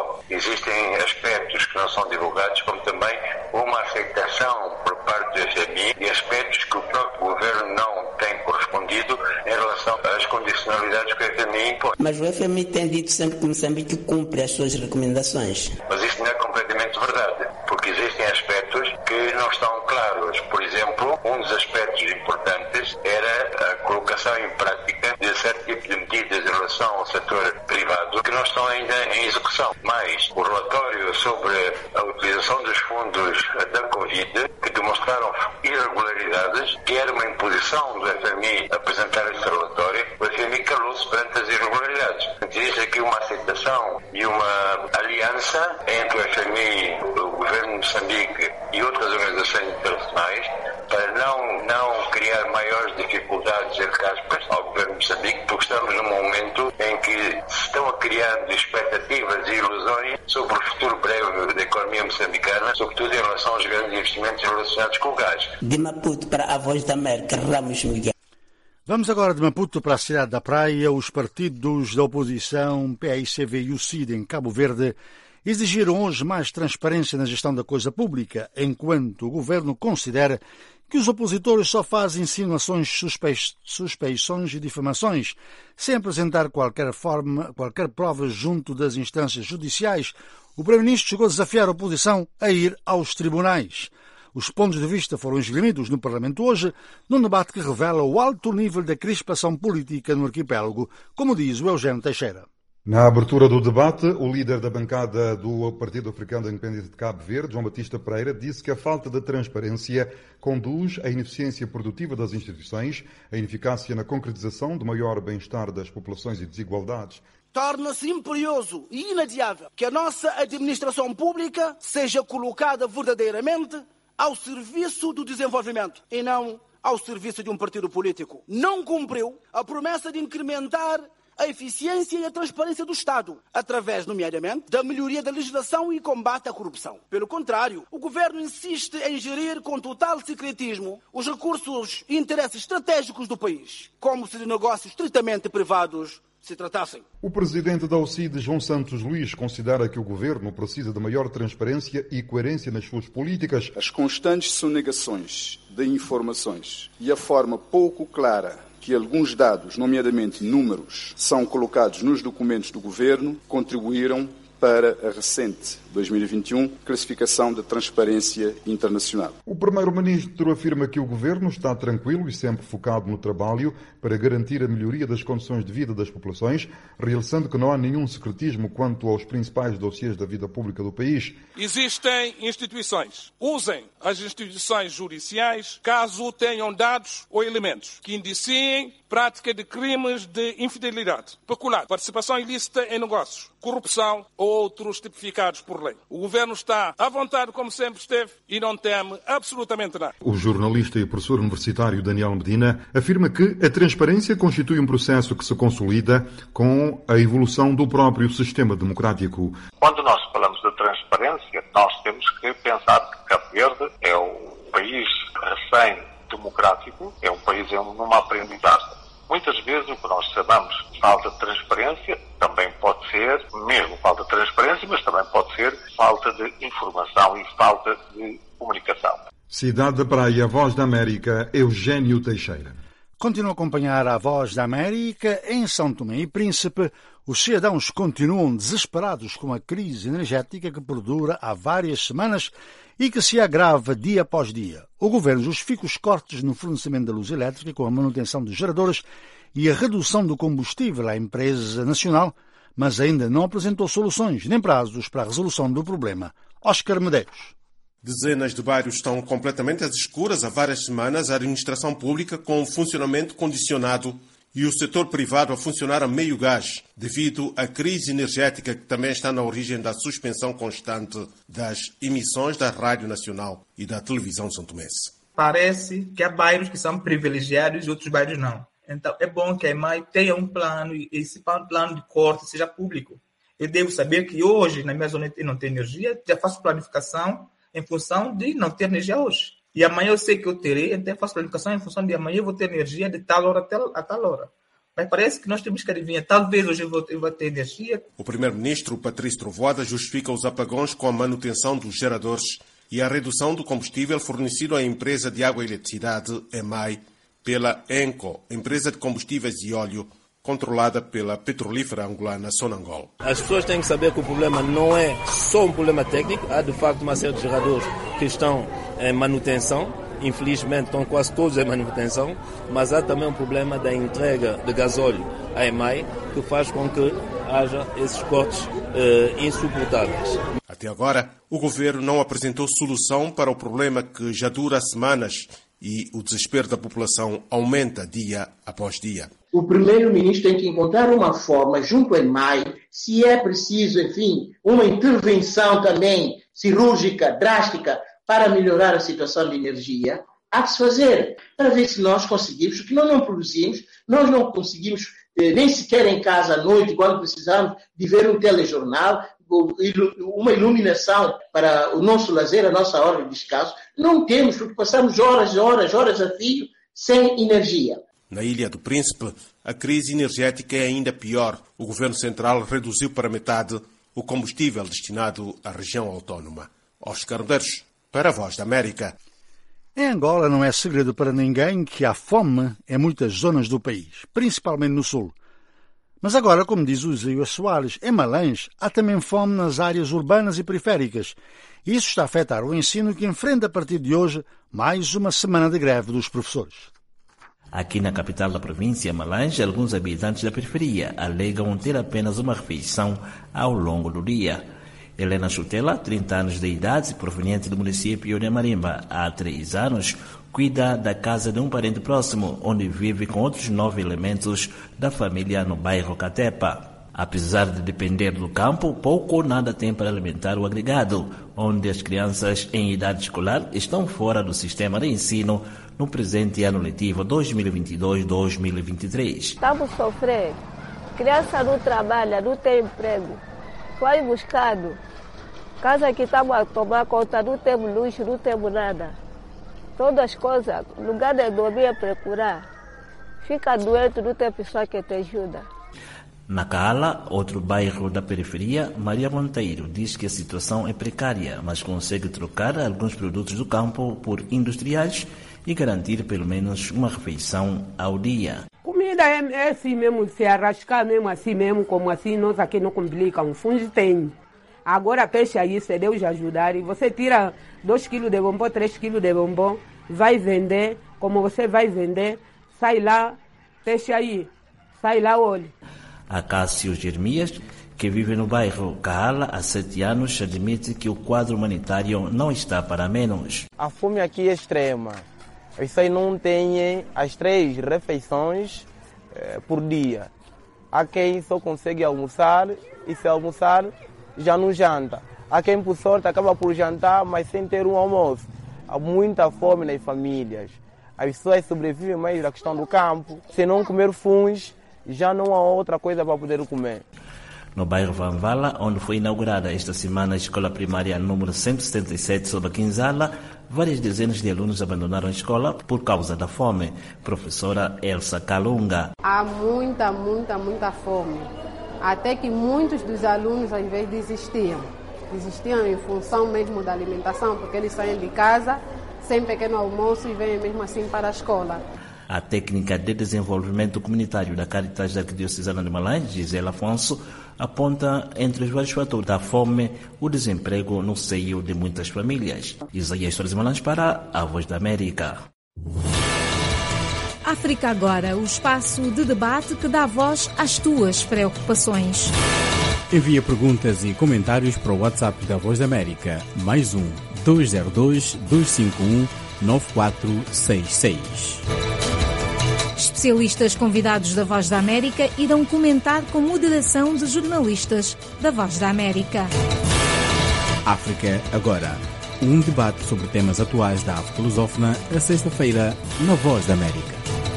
[SPEAKER 7] existem aspectos que não são divulgados, como também uma aceitação por parte do FMI e aspectos que o próprio governo não tem correspondido em relação às condicionalidades que o FMI impõe.
[SPEAKER 5] Mas o FMI tem dito sempre que Moçambique cumpre as suas recomendações.
[SPEAKER 7] Mas isso não é completamente verdade, porque existem aspectos que não estão claros. Por exemplo, um dos aspectos importantes era a colocação em prática de certo tipo de medidas em relação ao setor privado que não estão ainda em execução. Mas o relatório sobre a utilização dos fundos da Covid, que demonstraram irregularidades, que era uma imposição do FMI apresentar esse relatório, o FMI calou-se perante as irregularidades. Existe aqui uma aceitação e uma aliança entre o FMI, o governo de Moçambique e outras organizações internacionais para não criar maiores dificuldades, entre aspas, ao governo de Moçambique, porque estamos num momento em que se estão criando expectativas e ilusões sobre o futuro breve da economia moçambicana, sobretudo em relação aos grandes investimentos relacionados com o gás.
[SPEAKER 5] De Maputo para a Voz da América, Ramos Miguel.
[SPEAKER 3] Vamos agora de Maputo para a cidade da Praia. Os partidos da oposição, PAICV e UCID, em Cabo Verde, exigiram hoje mais transparência na gestão da coisa pública, enquanto o governo considera que os opositores só fazem insinuações, suspeições e difamações, sem apresentar qualquer prova junto das instâncias judiciais. O Primeiro-Ministro chegou a desafiar a oposição a ir aos tribunais. Os pontos de vista foram esgrimidos no Parlamento hoje, num debate que revela o alto nível da crispação política no arquipélago, como diz o Eugênio Teixeira.
[SPEAKER 4] Na abertura do debate, o líder da bancada do Partido Africano da Independência de Cabo Verde, João Batista Pereira, disse que a falta de transparência conduz à ineficiência produtiva das instituições, à ineficácia na concretização do maior bem-estar das populações e desigualdades.
[SPEAKER 11] Torna-se imperioso e inadiável que a nossa administração pública seja colocada verdadeiramente ao serviço do desenvolvimento e não ao serviço de um partido político. Não cumpriu a promessa de incrementar a eficiência e a transparência do Estado, através, nomeadamente, da melhoria da legislação e combate à corrupção. Pelo contrário, o Governo insiste em gerir com total secretismo os recursos e interesses estratégicos do país, como se de negócios estritamente privados se tratassem.
[SPEAKER 4] O presidente da UCID, João Santos Luís, considera que o governo precisa de maior transparência e coerência nas suas políticas.
[SPEAKER 12] As constantes sonegações de informações e a forma pouco clara que alguns dados, nomeadamente números, são colocados nos documentos do governo, contribuíram para a recente 2021 classificação da transparência internacional.
[SPEAKER 4] O primeiro-ministro afirma que o governo está tranquilo e sempre focado no trabalho para garantir a melhoria das condições de vida das populações, realçando que não há nenhum secretismo quanto aos principais dossiês da vida pública do país.
[SPEAKER 13] Existem instituições. Usem as instituições judiciais caso tenham dados ou elementos que indiciem prática de crimes de infidelidade, peculado, participação ilícita em negócios, corrupção ou outros tipificados por lei. O governo está à vontade, como sempre esteve, e não teme absolutamente nada.
[SPEAKER 4] O jornalista e professor universitário Daniel Medina afirma que a transparência constitui um processo que se consolida com a evolução do próprio sistema democrático.
[SPEAKER 15] Quando nós falamos de transparência, nós temos que pensar que Cabo Verde é um país recém-democrático, é um país numa aprendizagem. Muitas vezes o que nós chamamos de falta de transparência também pode ser, mesmo falta de transparência, mas também pode ser falta de informação e falta de comunicação.
[SPEAKER 4] Cidade da Praia, Voz da América, Eugênio Teixeira.
[SPEAKER 3] Continua a acompanhar a Voz da América. Em São Tomé e Príncipe, os cidadãos continuam desesperados com a crise energética que perdura há várias semanas e que se agrava dia após dia. O governo justifica os cortes no fornecimento da luz elétrica com a manutenção de geradores e a redução do combustível à empresa nacional, mas ainda não apresentou soluções nem prazos para a resolução do problema. Oscar Medeiros.
[SPEAKER 26] Dezenas de bairros estão completamente às escuras há várias semanas, a administração pública com o funcionamento condicionado e o setor privado a funcionar a meio gás, devido à crise energética que também está na origem da suspensão constante das emissões da Rádio Nacional e da Televisão São Tomense.
[SPEAKER 27] Parece que há bairros que são privilegiados e outros bairros não. Então é bom que a EMAI tenha um plano e esse plano de corte seja público. Eu devo saber que hoje, na minha zona, eu não tenho energia, já faço planificação em função de não ter energia hoje. E amanhã eu sei que eu terei, então eu faço planificação em função de amanhã eu vou ter energia de tal hora a tal hora. Mas parece que nós temos que adivinhar. Talvez hoje eu vou ter energia.
[SPEAKER 26] O primeiro-ministro, Patrício Trovoada, justifica os apagões com a manutenção dos geradores e a redução do combustível fornecido à empresa de água e eletricidade, EMAI, pela ENCO, empresa de combustíveis e óleo, controlada pela petrolífera angolana Sonangol.
[SPEAKER 14] As pessoas têm que saber que o problema não é só um problema técnico. Há, de facto, uma série de geradores que estão em manutenção. Infelizmente, estão quase todos em manutenção. Mas há também um problema da entrega de gasóleo à EMAI, que faz com que haja esses cortes insuportáveis.
[SPEAKER 26] Até agora, o governo não apresentou solução para o problema que já dura semanas e o desespero da população aumenta dia após dia.
[SPEAKER 16] O primeiro-ministro tem que encontrar uma forma, junto à EMAI, se é preciso, enfim, uma intervenção também cirúrgica, drástica, para melhorar a situação de energia, há de se fazer, para ver se nós conseguimos, porque nós não produzimos, nós não conseguimos, nem sequer em casa à noite, quando precisamos de ver um telejornal, uma iluminação para o nosso lazer, a nossa hora de descanso, não temos, porque passamos horas a fio sem energia.
[SPEAKER 26] Na Ilha do Príncipe, a crise energética é ainda pior. O governo central reduziu para metade o combustível destinado à região autónoma. Oscar Medeiros, para a Voz da América.
[SPEAKER 3] Em Angola não é segredo para ninguém que há fome em muitas zonas do país, principalmente no sul. Mas agora, como diz o Isaías Soares, em Malães há também fome nas áreas urbanas e periféricas. E isso está a afetar o ensino que enfrenta a partir de hoje mais uma semana de greve dos professores.
[SPEAKER 17] Aqui na capital da província, Malães, alguns habitantes da periferia alegam ter apenas uma refeição ao longo do dia. Helena Chutela, 30 anos de idade, proveniente do município de Marimba, há 3 anos, cuida da casa de um parente próximo, onde vive com outros 9 elementos da família no bairro Catepa. Apesar de depender do campo, pouco ou nada tem para alimentar o agregado, onde as crianças em idade escolar estão fora do sistema de ensino no presente ano letivo 2022-2023.
[SPEAKER 18] Estamos sofrendo. Criança não trabalha, não tem emprego. Foi buscado. Casa que estamos a tomar conta, não temos luz, não temos nada. Todas as coisas, lugar de dormir é procurar. Fica doente, não tem pessoa que te ajuda.
[SPEAKER 17] Na Cala, outro bairro da periferia, Maria Monteiro diz que a situação é precária, mas consegue trocar alguns produtos do campo por industriais e garantir pelo menos uma refeição ao dia.
[SPEAKER 19] Comida é assim mesmo, se arrascar mesmo assim mesmo, como assim, nós aqui não complicamos. Fundos tem. Agora peixe aí, se Deus ajudar, e você tira 2 quilos de bombom, 3 quilos de bombom, vai vender, como você vai vender, sai lá, peixe aí, sai lá, olha.
[SPEAKER 17] Acácio Jeremias, que vive no bairro Caala há 7 anos, admite que o quadro humanitário não está para menos.
[SPEAKER 21] A fome aqui é extrema. Isso aí não tem as 3 refeições por dia. Há quem só consegue almoçar e se almoçar já não janta. Há quem por sorte acaba por jantar, mas sem ter um almoço. Há muita fome nas famílias. As pessoas sobrevivem mais da questão do campo. Se não comer fundos, já não há outra coisa para poder comer.
[SPEAKER 17] No bairro Vanvala, onde foi inaugurada esta semana a escola primária número 177 sob a Quinzala, várias dezenas de alunos abandonaram a escola por causa da fome. Professora Elsa Kalunga.
[SPEAKER 22] Há muita fome. Até que muitos dos alunos às vezes desistiam. Desistiam em função mesmo da alimentação, porque eles saem de casa sem pequeno almoço e vêm mesmo assim para a escola.
[SPEAKER 17] A técnica de desenvolvimento comunitário da Caritas da Arquidiocesana de Malães, Gisela Afonso, aponta entre os vários fatores da fome o desemprego no seio de muitas famílias. Isaías Soares Malães para a Voz da América.
[SPEAKER 28] África Agora, o espaço de debate que dá voz às tuas preocupações.
[SPEAKER 29] Envia perguntas e comentários para o WhatsApp da Voz da América, +1 202 251 9466.
[SPEAKER 28] Especialistas convidados da Voz da América irão comentar com moderação de jornalistas da Voz da América.
[SPEAKER 29] África Agora, um debate sobre temas atuais da África lusófona, a sexta-feira, na Voz da América.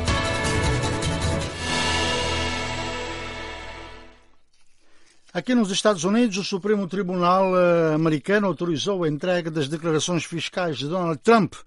[SPEAKER 3] Aqui nos Estados Unidos, o Supremo Tribunal americano autorizou a entrega das declarações fiscais de Donald Trump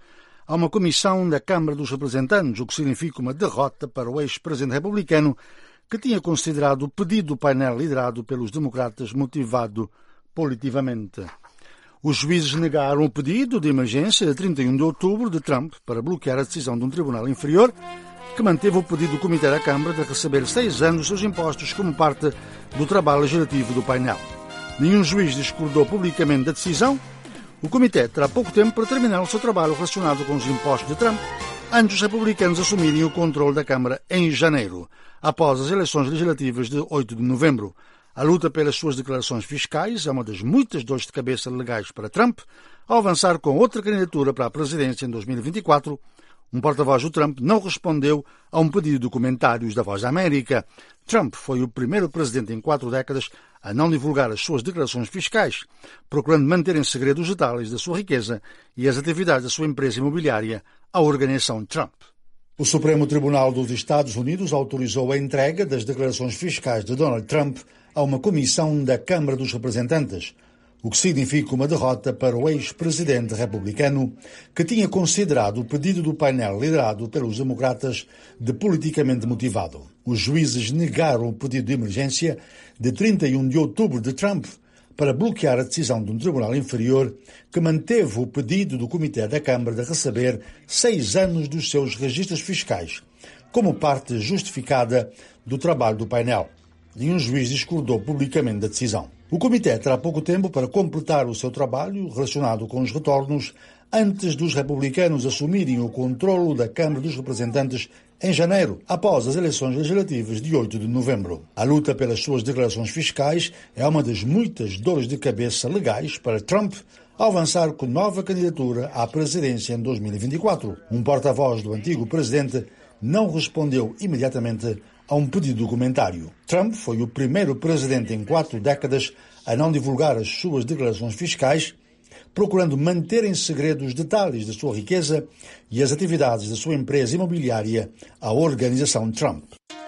[SPEAKER 3] a uma comissão da Câmara dos Representantes, o que significa uma derrota para o ex-presidente republicano, que tinha considerado o pedido do painel liderado pelos democratas motivado politicamente. Os juízes negaram o pedido de emergência de 31 de outubro de Trump para bloquear a decisão de um tribunal inferior que manteve o pedido do Comitê da Câmara de receber 6 anos dos seus impostos como parte do trabalho legislativo do painel. Nenhum juiz discordou publicamente da decisão. O Comitê terá pouco tempo para terminar o seu trabalho relacionado com os impostos de Trump, antes dos republicanos assumirem o controle da Câmara em janeiro, após as eleições legislativas de 8 de novembro. A luta pelas suas declarações fiscais é uma das muitas dores de cabeça legais para Trump, ao avançar com outra candidatura para a presidência em 2024. Um porta-voz do Trump não respondeu a um pedido de comentários da Voz da América. Trump foi o primeiro presidente em 4 décadas a não divulgar as suas declarações fiscais, procurando manter em segredo os detalhes da sua riqueza e as atividades da sua empresa imobiliária à organização Trump. O Supremo Tribunal dos Estados Unidos autorizou a entrega das declarações fiscais de Donald Trump a uma comissão da Câmara dos Representantes, o que significa uma derrota para o ex-presidente republicano, que tinha considerado o pedido do painel liderado pelos democratas de politicamente motivado. Os juízes negaram o pedido de emergência de 31 de outubro de Trump para bloquear a decisão de um tribunal inferior que manteve o pedido do Comitê da Câmara de receber 6 anos dos seus registros fiscais, como parte justificada do trabalho do painel. Nenhum juiz discordou publicamente da decisão. O Comitê terá pouco tempo para completar o seu trabalho relacionado com os retornos antes dos republicanos assumirem o controlo da Câmara dos Representantes em janeiro, após as eleições legislativas de 8 de novembro. A luta pelas suas declarações fiscais é uma das muitas dores de cabeça legais para Trump ao avançar com nova candidatura à presidência em 2024. Um porta-voz do antigo presidente não respondeu imediatamente a um pedido de comentário. Trump foi o primeiro presidente em 4 décadas a não divulgar as suas declarações fiscais, procurando manter em segredo os detalhes da sua riqueza e as atividades da sua empresa imobiliária, a organização Trump.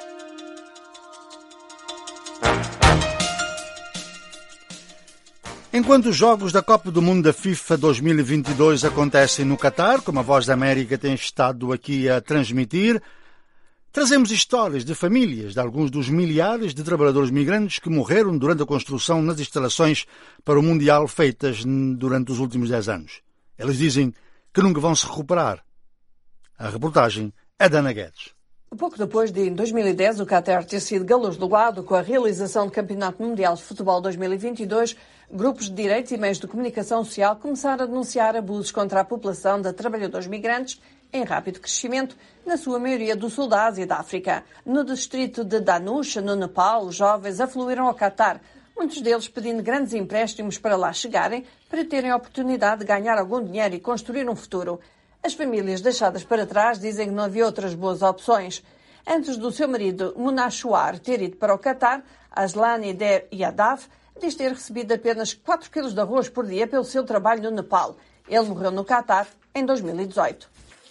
[SPEAKER 3] Enquanto os Jogos da Copa do Mundo da FIFA 2022 acontecem no Catar, como a Voz da América tem estado aqui a transmitir, trazemos histórias de famílias de alguns dos milhares de trabalhadores migrantes que morreram durante a construção nas instalações para o Mundial feitas durante os últimos 10 anos. Eles dizem que nunca vão se recuperar. A reportagem é da Ana Guedes.
[SPEAKER 1] Pouco depois de, em 2010, o Qatar ter sido galardoado com a realização do Campeonato Mundial de Futebol 2022, grupos de direitos e meios de comunicação social começaram a denunciar abusos contra a população de trabalhadores migrantes em rápido crescimento, na sua maioria do sul da Ásia e da África. No distrito de Dhanush, no Nepal, os jovens afluíram ao Qatar, muitos deles pedindo grandes empréstimos para lá chegarem, para terem a oportunidade de ganhar algum dinheiro e construir um futuro. As famílias deixadas para trás dizem que não havia outras boas opções. Antes do seu marido Munashwar ter ido para o Qatar, Aslani Der Yadav diz ter recebido apenas 4 quilos de arroz por dia pelo seu trabalho no Nepal. Ele morreu no Qatar em 2018.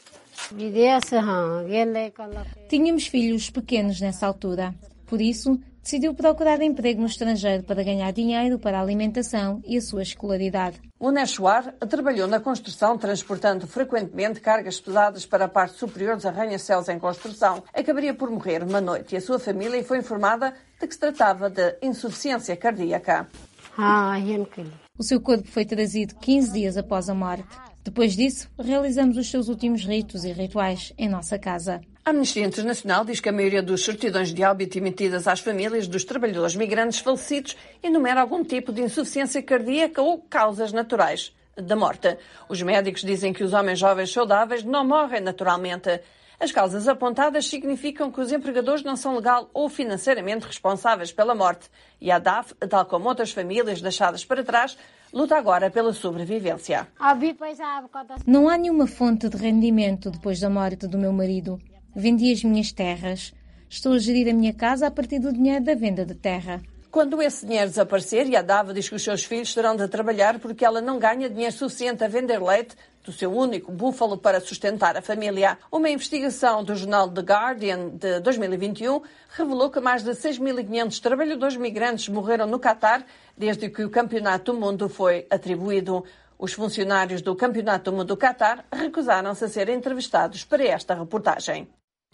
[SPEAKER 28] Tínhamos filhos pequenos nessa altura. Por isso, decidiu procurar emprego no estrangeiro para ganhar dinheiro para a alimentação e a sua escolaridade.
[SPEAKER 1] Munashwar trabalhou na construção, transportando frequentemente cargas pesadas para a parte superior dos arranha-céus em construção. Acabaria por morrer uma noite e a sua família foi informada de que se tratava de insuficiência cardíaca.
[SPEAKER 28] O seu corpo foi trazido 15 dias após a morte. Depois disso, realizamos os seus últimos ritos e rituais em nossa casa.
[SPEAKER 1] A Amnistia Internacional diz que a maioria dos certidões de óbito emitidas às famílias dos trabalhadores migrantes falecidos enumera algum tipo de insuficiência cardíaca ou causas naturais da morte. Os médicos dizem que os homens jovens saudáveis não morrem naturalmente. As causas apontadas significam que os empregadores não são legal ou financeiramente responsáveis pela morte. E a DAF, tal como outras famílias deixadas para trás, luta agora pela sobrevivência.
[SPEAKER 28] Não há nenhuma fonte de rendimento depois da morte do meu marido. Vendi as minhas terras. Estou a gerir a minha casa a partir do dinheiro da venda de terra.
[SPEAKER 1] Quando esse dinheiro desaparecer, Yadava diz que os seus filhos terão de trabalhar porque ela não ganha dinheiro suficiente a vender leite do seu único búfalo para sustentar a família. Uma investigação do jornal The Guardian de 2021 revelou que mais de 6.500 trabalhadores migrantes morreram no Qatar desde que o Campeonato do Mundo foi atribuído. Os funcionários do Campeonato do Mundo do Qatar recusaram-se a ser entrevistados para esta reportagem.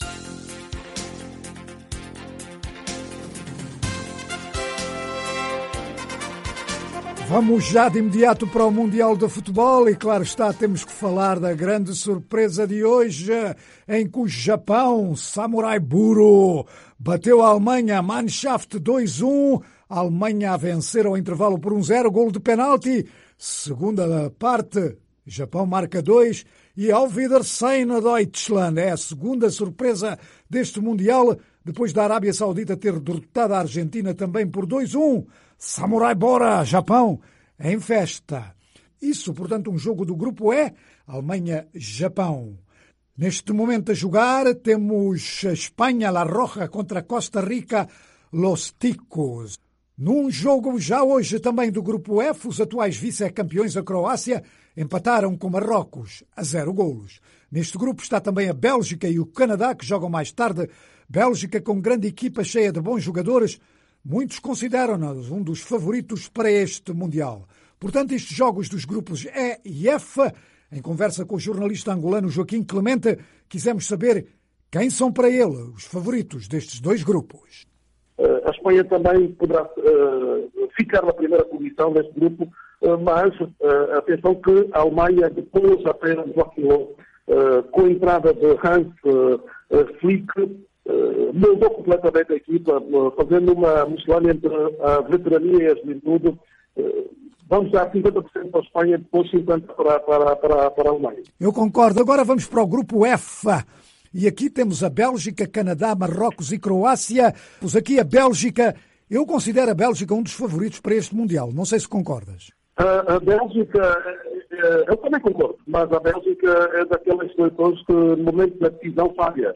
[SPEAKER 2] Vamos já de imediato para o Mundial de Futebol e, claro está, temos que falar da grande surpresa de hoje, em que o Japão, Samurai Buru, bateu a Alemanha, Mannschaft 2-1, a Alemanha a vencer ao intervalo por 1-0, golo de penalti, segunda parte, Japão marca 2 e Auf Wiedersehen Deutschland, é a segunda surpresa deste Mundial, depois da Arábia Saudita ter derrotado a Argentina também por 2-1, Samurai Bora, Japão, em festa. Isso, portanto, um jogo do grupo E, Alemanha-Japão. Neste momento a jogar temos a Espanha, La Roja, contra Costa Rica, Los Ticos. Num jogo já hoje também do grupo F, os atuais vice-campeões, a Croácia, empataram com Marrocos a 0 golos. Neste grupo está também a Bélgica e o Canadá, que jogam mais tarde. Bélgica com grande equipa cheia de bons jogadores. Muitos consideram-nos um dos favoritos para este Mundial. Portanto, estes jogos dos grupos E e F, em conversa com o jornalista angolano Joaquim Clemente, quisemos saber quem são para ele os favoritos destes dois grupos.
[SPEAKER 6] A Espanha também poderá ficar na primeira posição deste grupo, mas atenção que a Alemanha depois apenas vacilou com a entrada de Hans Flick, mudou completamente a equipa, fazendo uma miscelânea entre a veterania e a juventude. Vamos dar 50% para a Espanha, depois 50% para a Alemanha.
[SPEAKER 2] Eu concordo. Agora vamos para o grupo F. E aqui temos a Bélgica, Canadá, Marrocos e Croácia. Pois aqui a Bélgica, eu considero a Bélgica um dos favoritos para este Mundial. Não sei se concordas.
[SPEAKER 6] A Bélgica, eu também concordo, mas a Bélgica é daquelas seleções que no momento da decisão falha.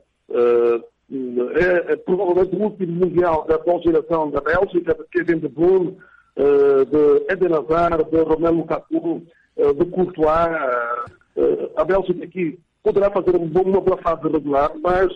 [SPEAKER 6] É provavelmente o último Mundial da atual geração da Bélgica, de Kevin De Bruyne, de Eden Hazard, de Romelu Lukaku, de Courtois. A Bélgica aqui poderá fazer uma boa fase regular, mas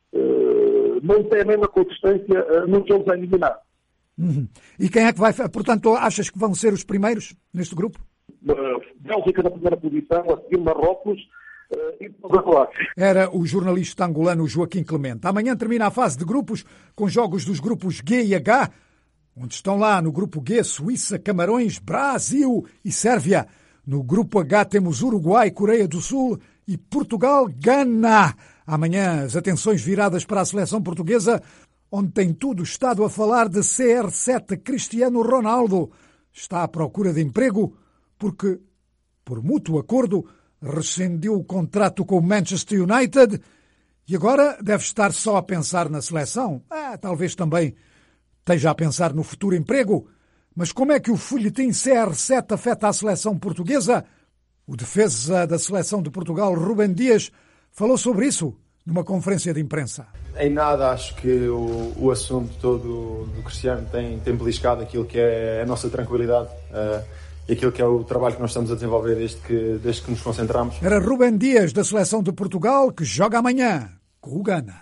[SPEAKER 6] não tem a mesma consistência nos jogos a eliminar.
[SPEAKER 2] E quem é que vai... Portanto, achas que vão ser os primeiros neste grupo?
[SPEAKER 6] Bélgica na primeira posição, a seguir Marrocos e depois a Croácia.
[SPEAKER 2] Era o jornalista angolano Joaquim Clemente. Amanhã termina a fase de grupos com jogos dos grupos G e H, onde estão lá no grupo G Suíça, Camarões, Brasil e Sérvia. No grupo H temos Uruguai, Coreia do Sul e Portugal, Gana. Amanhã as atenções viradas para a seleção portuguesa, onde tem tudo estado a falar de CR7 Cristiano Ronaldo. Está à procura de emprego porque, por mútuo acordo, rescindiu o contrato com o Manchester United e agora deve estar só a pensar na seleção. Talvez também esteja a pensar no futuro emprego. Mas como é que o folhetim CR7 afeta a seleção portuguesa? O defesa da seleção de Portugal, Rubem Dias, falou sobre isso numa conferência de imprensa.
[SPEAKER 8] Em nada acho que o assunto todo do Cristiano tem beliscado aquilo que é a nossa tranquilidade e aquilo que é o trabalho que nós estamos a desenvolver desde que nos concentramos.
[SPEAKER 2] Era Rubem Dias, da seleção de Portugal, que joga amanhã com o Ghana.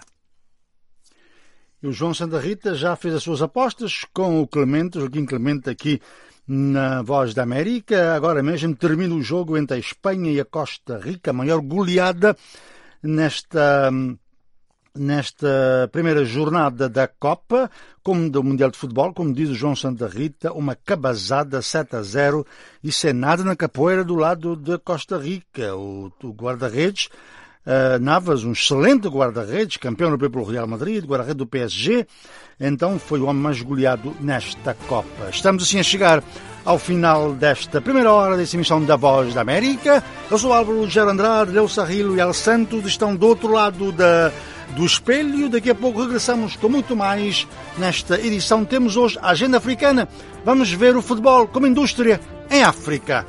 [SPEAKER 3] E o João Santa Rita já fez as suas apostas com o Clemente, o Joaquim Clemente aqui na Voz da América. Agora mesmo termina o jogo entre a Espanha e a Costa Rica, a maior goleada nesta primeira jornada da Copa, como do Mundial de Futebol, como diz o João Santa Rita, uma cabazada 7-0, isso é nada na capoeira do lado de Costa Rica. O guarda-redes Navas, um excelente guarda-redes, campeão europeu pelo Real Madrid, guarda-redes do PSG, então foi o homem mais goleado nesta Copa. Estamos assim a chegar ao final desta primeira hora desta emissão da Voz da América. Eu sou Álvaro Gero Andrade, Leo Sarrilo e El Santos estão do outro lado do espelho. Daqui a pouco regressamos com muito mais nesta edição. Temos hoje a Agenda Africana. Vamos ver o futebol como indústria em África.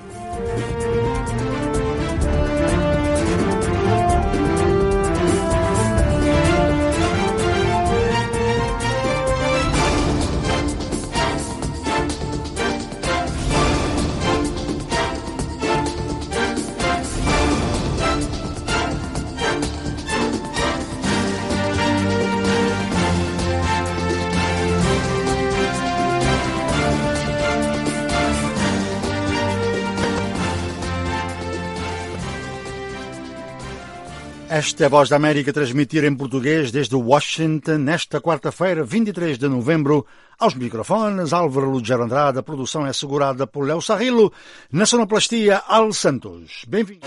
[SPEAKER 3] Esta é a Voz da América, transmitir em português desde Washington, nesta quarta-feira, 23 de novembro. Aos microfones, Álvaro Lugero Andrade. A produção é assegurada por Léo Sarrilo. Na sonoplastia, Al Santos. Bem-vindo.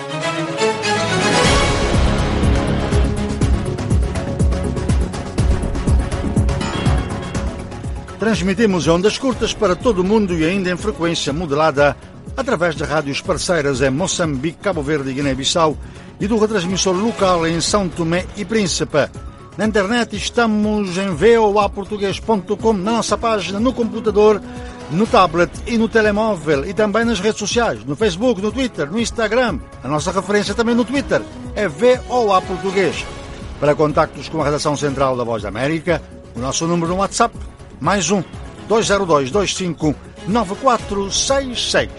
[SPEAKER 3] Transmitimos em ondas curtas para todo o mundo e ainda em frequência modulada através de rádios parceiras em Moçambique, Cabo Verde e Guiné-Bissau e do retransmissor local em São Tomé e Príncipe. Na internet estamos em voaportugues.com, na nossa página, no computador, no tablet e no telemóvel e também nas redes sociais, no Facebook, no Twitter, no Instagram. A nossa referência também no Twitter é VOA Português. Para contactos com a redação central da Voz da América, o nosso número no WhatsApp, mais 202259466.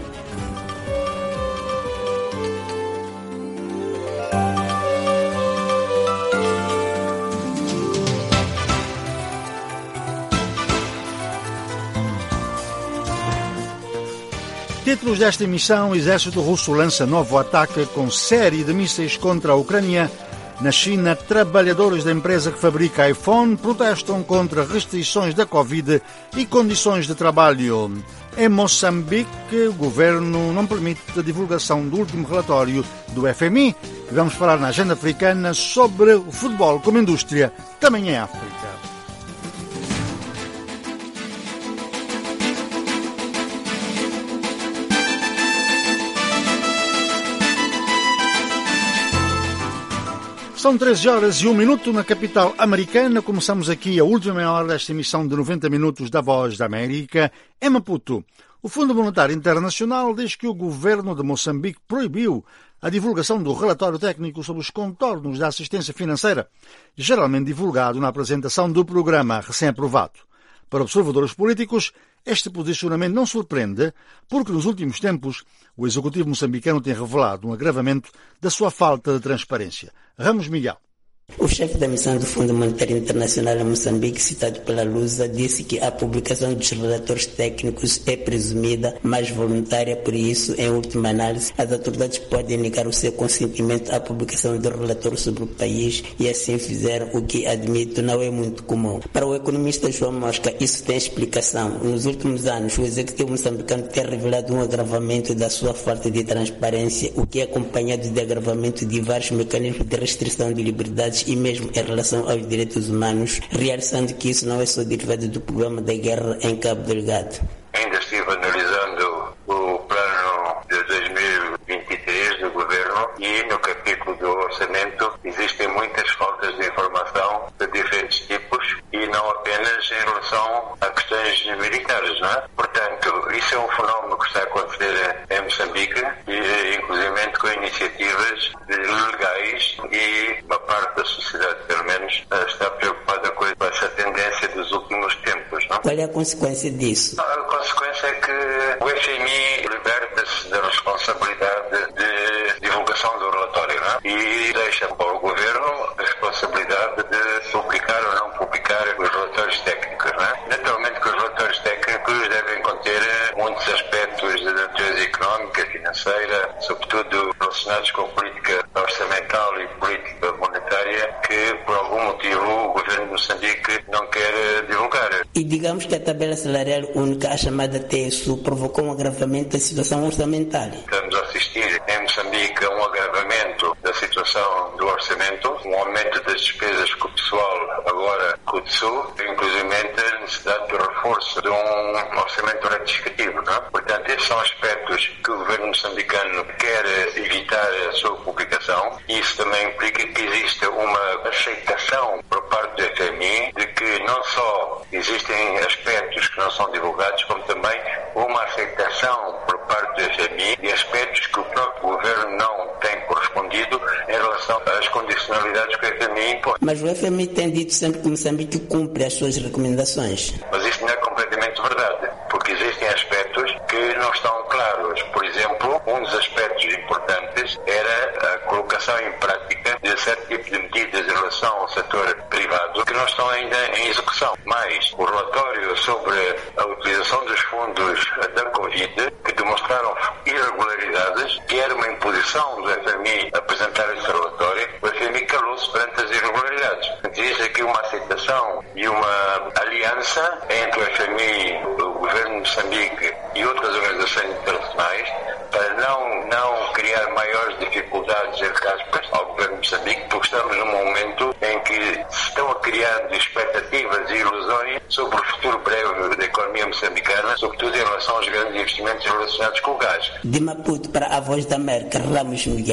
[SPEAKER 3] Títulos desta emissão: Exército Russo lança novo ataque com série de mísseis contra a Ucrânia. Na China, trabalhadores da empresa que fabrica iPhone protestam contra restrições da Covid e condições de trabalho. Em Moçambique, o governo não permite a divulgação do último relatório do FMI. Vamos falar na agenda africana sobre o futebol como indústria, também em África. São 13 horas e 1 minuto na capital americana. Começamos aqui a última meia hora desta emissão de 90 minutos da Voz da América. Em Maputo, o Fundo Monetário Internacional diz que o governo de Moçambique proibiu a divulgação do relatório técnico sobre os contornos da assistência financeira, geralmente divulgado na apresentação do programa recém-aprovado. Para observadores políticos, este posicionamento não surpreende, porque nos últimos tempos o executivo moçambicano tem revelado um agravamento da sua falta de transparência. Ramos Miguel.
[SPEAKER 5] O chefe da missão do Fundo Monetário Internacional em Moçambique, citado pela Lusa, disse que a publicação dos relatórios técnicos é presumida, mas voluntária, por isso, em última análise, as autoridades podem negar o seu consentimento à publicação do relatório sobre o país e assim fizeram, o que, admito, não é muito comum. Para o economista João Mosca, isso tem explicação. Nos últimos anos, o executivo moçambicano tem revelado um agravamento da sua falta de transparência, o que é acompanhado de agravamento de vários mecanismos de restrição de liberdades e mesmo em relação aos direitos humanos, realçando que isso não é só derivado do problema da guerra em Cabo Delgado.
[SPEAKER 15] Ainda estive analisando o plano de 2023 do governo e no capítulo do orçamento existem muitas faltas de informação de diferentes tipos e não apenas em relação a questões militares, não é? Portanto, isso é um fenómeno que está a acontecer em Moçambique, e, inclusive com iniciativas legais, e uma parte da sociedade, pelo menos, está preocupada com essa tendência dos últimos tempos, não?
[SPEAKER 5] Qual é a consequência disso?
[SPEAKER 15] A consequência é que o FMI liberta-se da responsabilidade de divulgação do relatório, não? E deixa para o governo a responsabilidade de publicar ou não publicar os relatórios técnicos, não? Naturalmente que os relatórios técnicos devem conter muitos aspectos de natureza económica, financeira, sobretudo relacionados com política orçamental e política monetária, que por algum motivo o governo de Moçambique não quer divulgar.
[SPEAKER 5] E digamos que a tabela salarial única, a chamada TSU, provocou um agravamento da situação orçamental.
[SPEAKER 15] Estamos a assistir em Moçambique a um agravamento da situação do orçamento, um aumento das despesas com o pessoal agora com o TSU, inclusive a necessidade de reforço de um orçamento retificativo, não? Portanto, esses são aspectos que o governo moçambicano quer evitar a sua publicação. Isso também implica que existe uma aceitação por parte do FMI de que não só existem aspectos que não são divulgados, como também uma aceitação por parte do FMI de aspectos que o próprio governo não tem correspondido em relação às condicionalidades que o FMI impõe.
[SPEAKER 5] Mas o FMI tem dito sempre que Moçambique cumpre as suas recomendações.
[SPEAKER 15] Mas isso não é completamente verdade, porque existem aspectos que não estão claros. Por exemplo, um dos aspectos importantes era a colocação em prática de certo tipo de medidas em relação ao setor privado que não estão ainda em execução. Mas o relatório sobre a utilização dos fundos da Covid, que demonstraram irregularidades, que era uma imposição do FMI apresentar esse relatório, o FMI
[SPEAKER 7] Moçambique calou-se perante as irregularidades. Existe aqui uma aceitação e uma aliança entre o FMI, o governo de Moçambique e outras organizações internacionais para não criar maiores dificuldades, entre aspas, ao governo de Moçambique, porque estamos num momento em que se estão criando expectativas e ilusões sobre o futuro breve da economia moçambicana, sobretudo em relação aos grandes investimentos relacionados com o gás.
[SPEAKER 5] De Maputo para a Voz da América, Ramos Miguel.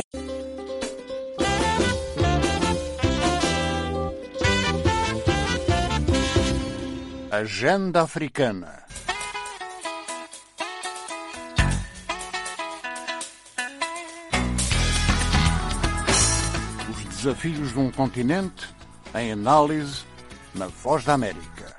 [SPEAKER 3] Agenda Africana. Os desafios de um continente em análise na Voz da América.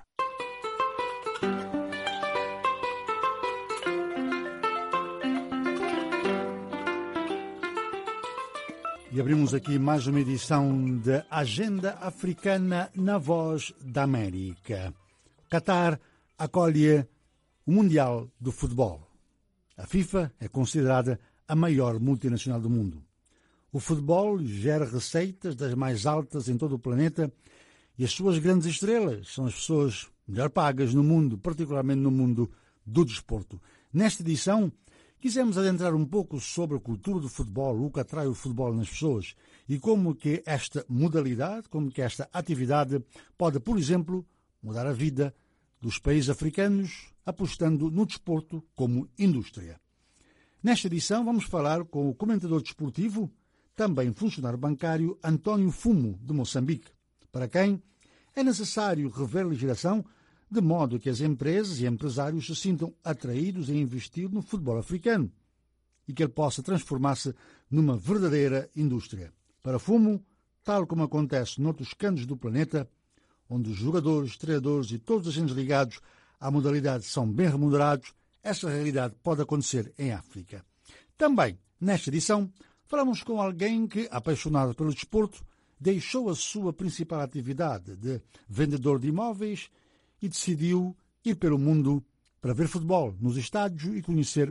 [SPEAKER 3] E abrimos aqui mais uma edição da Agenda Africana na Voz da América. Qatar acolhe o Mundial do Futebol. A FIFA é considerada a maior multinacional do mundo. O futebol gera receitas das mais altas em todo o planeta e as suas grandes estrelas são as pessoas melhor pagas no mundo, particularmente no mundo do desporto. Nesta edição, quisemos adentrar um pouco sobre a cultura do futebol, o que atrai o futebol nas pessoas e como que esta modalidade, como que esta atividade pode, por exemplo, mudar a vida dos países africanos, apostando no desporto como indústria. Nesta edição vamos falar com o comentador desportivo, também funcionário bancário, António Fumo, de Moçambique, para quem é necessário rever a legislação de modo que as empresas e empresários se sintam atraídos em investir no futebol africano e que ele possa transformar-se numa verdadeira indústria. Para Fumo, tal como acontece noutros cantos do planeta, onde os jogadores, treinadores e todos os agentes ligados à modalidade são bem remunerados, essa realidade pode acontecer em África. Também, nesta edição, falamos com alguém que, apaixonado pelo desporto, deixou a sua principal atividade de vendedor de imóveis e decidiu ir pelo mundo para ver futebol nos estádios e conhecer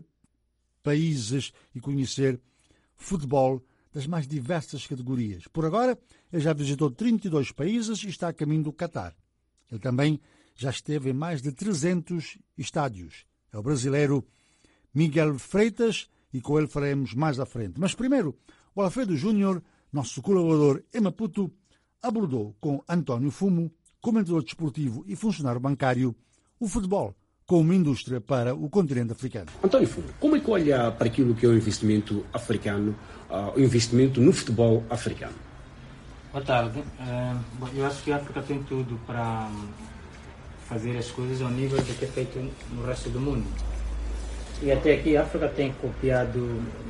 [SPEAKER 3] países e conhecer futebol das mais diversas categorias. Por agora, ele já visitou 32 países e está a caminho do Qatar. Ele também já esteve em mais de 300 estádios. É o brasileiro Miguel Freitas e com ele faremos mais à frente. Mas primeiro, o Alfredo Júnior, nosso colaborador em Maputo, abordou com António Fumo, comentador desportivo e funcionário bancário, o futebol como indústria para o continente africano.
[SPEAKER 9] António Fumo, como é que olha para aquilo que é o investimento africano, o investimento no futebol africano?
[SPEAKER 10] Boa tarde. Eu acho que a África tem tudo para fazer as coisas ao nível do que é feito no resto do mundo. E até aqui a África tem copiado,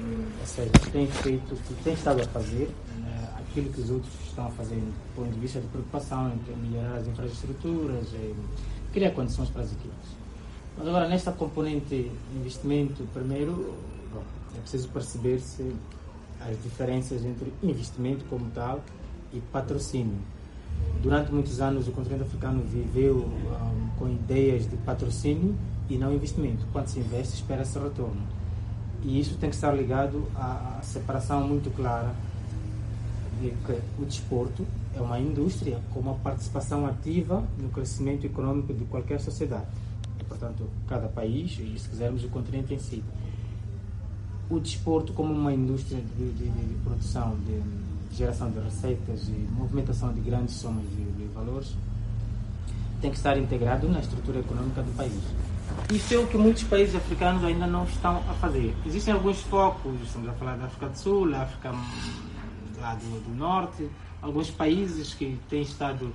[SPEAKER 10] tem estado a fazer aquilo que os outros estão a fazer do ponto de vista de preocupação em melhorar as infraestruturas, criar condições para as equipes. Mas agora, nesta componente investimento, primeiro, é preciso perceber-se as diferenças entre investimento como tal e patrocínio. Durante muitos anos, o continente africano viveu com ideias de patrocínio e não investimento. Quando se investe, espera-se retorno. E isso tem que estar ligado à separação muito clara de que o desporto é uma indústria com uma participação ativa no crescimento econômico de qualquer sociedade. E, portanto, cada país, e se quisermos o continente em si. O desporto como uma indústria de produção, de geração de receitas e movimentação de grandes somas de valores, tem que estar integrado na estrutura econômica do país. Isso é o que muitos países africanos ainda não estão a fazer. Existem alguns focos, estamos a falar da África do Sul, da África lá do Norte, alguns países que têm estado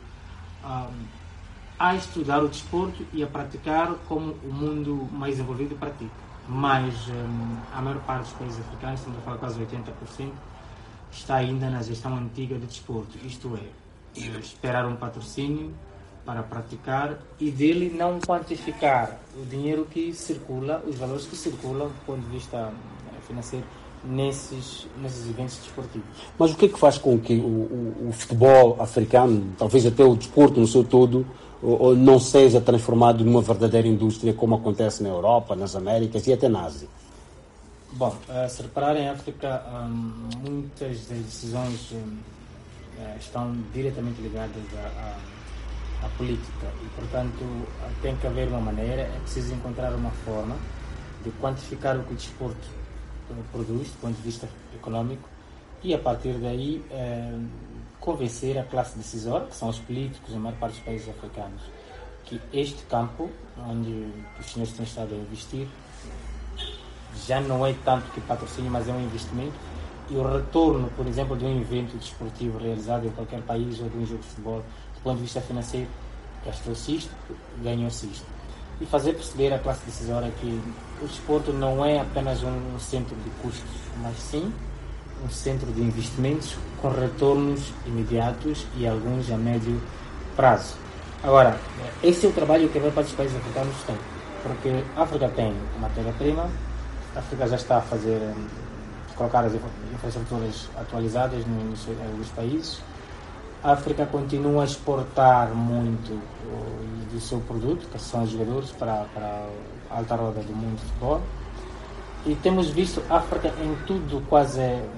[SPEAKER 10] a estudar o desporto e a praticar como o mundo mais desenvolvido pratica. Mas a maior parte dos países africanos, estamos a falar quase 80%, está ainda na gestão antiga do desporto, isto é, esperar um patrocínio para praticar e dele não quantificar o dinheiro que circula, os valores que circulam do ponto de vista financeiro nesses eventos desportivos.
[SPEAKER 9] Mas o que é que faz com que o futebol africano, talvez até o desporto no seu todo, não seja transformado numa verdadeira indústria como acontece na Europa, nas Américas e até na Ásia?
[SPEAKER 10] Bom, se reparar em África, muitas das decisões estão diretamente ligadas à política e, portanto, tem que haver uma maneira, é preciso encontrar uma forma de quantificar o que o desporto produz do ponto de vista econômico e, a partir daí, convencer a classe decisória, que são os políticos, a maior parte dos países africanos, que este campo, onde os senhores têm estado a investir, já não é tanto que patrocínio, mas é um investimento, e o retorno, por exemplo, de um evento desportivo realizado em qualquer país ou de um jogo de futebol, do ponto de vista financeiro, gastou-se isto, ganhou-se isto. E fazer perceber à classe decisória que o desporto não é apenas um centro de custos, mas sim um centro de investimentos com retornos imediatos e alguns a médio prazo. Agora, esse é o trabalho que a maior parte dos países africanos tem, porque a África tem matéria-prima, a África já está a fazer, colocar as infraestruturas atualizadas nos países, a África continua a exportar muito do seu produto, que são os jogadores, para a alta roda do mundo de futebol, e temos visto a África em tudo quase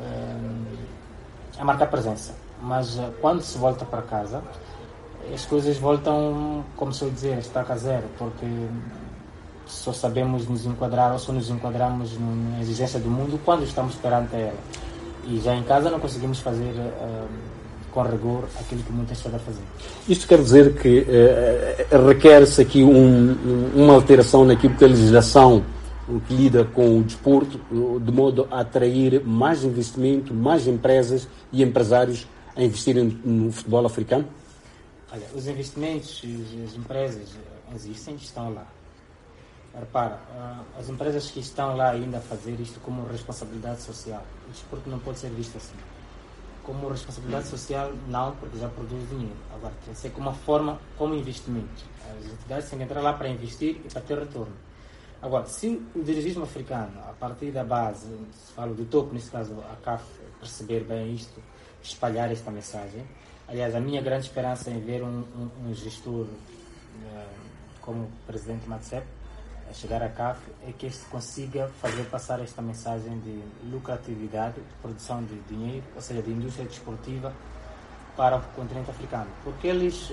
[SPEAKER 10] a marcar presença, mas quando se volta para casa, as coisas voltam, como se eu dizer, estaca zero, porque só sabemos nos enquadrar, ou só nos enquadramos na exigência do mundo quando estamos perante ela. E já em casa não conseguimos fazer com rigor aquilo que muitas pessoas fazem.
[SPEAKER 9] Isto quer dizer que requer-se aqui uma alteração naquilo que a legislação que lida com o desporto, de modo a atrair mais investimento, mais empresas e empresários a investirem no futebol africano?
[SPEAKER 10] Olha, os investimentos e as empresas existem, estão lá. Repara, as empresas que estão lá ainda a fazer isto como responsabilidade social, o desporto não pode ser visto assim. Como responsabilidade social, não, porque já produz dinheiro. Agora, tem que ser como uma forma, como investimento. As entidades têm que entrar lá para investir e para ter retorno. Agora, se o dirigismo africano, a partir da base, se fala do topo, nesse caso a CAF, perceber bem isto, espalhar esta mensagem. Aliás, a minha grande esperança em ver um gestor como o presidente Matsep a chegar à CAF é que este consiga fazer passar esta mensagem de lucratividade, de produção de dinheiro, ou seja, de indústria desportiva para o continente africano. Porque eles,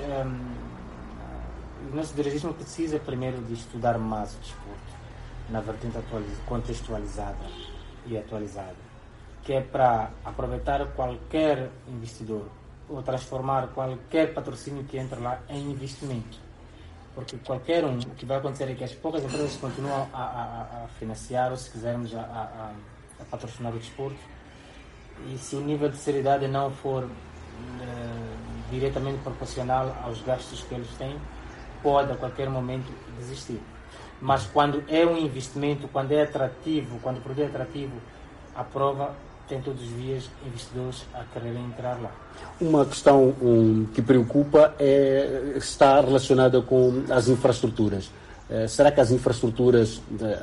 [SPEAKER 10] o nosso dirigismo precisa primeiro de estudar mais o desporto, na vertente contextualizada e atualizada, que é para aproveitar qualquer investidor ou transformar qualquer patrocínio que entra lá em investimento. Porque qualquer o que vai acontecer é que as poucas empresas continuam a financiar, ou se quisermos, a patrocinar o desporto, e se o nível de seriedade não for diretamente proporcional aos gastos que eles têm, pode a qualquer momento desistir. Mas quando é um investimento, quando é atrativo, quando o produto é atrativo, a prova tem todos os dias investidores a quererem entrar lá.
[SPEAKER 9] Uma questão que preocupa está relacionada com as infraestruturas. Será que as infraestruturas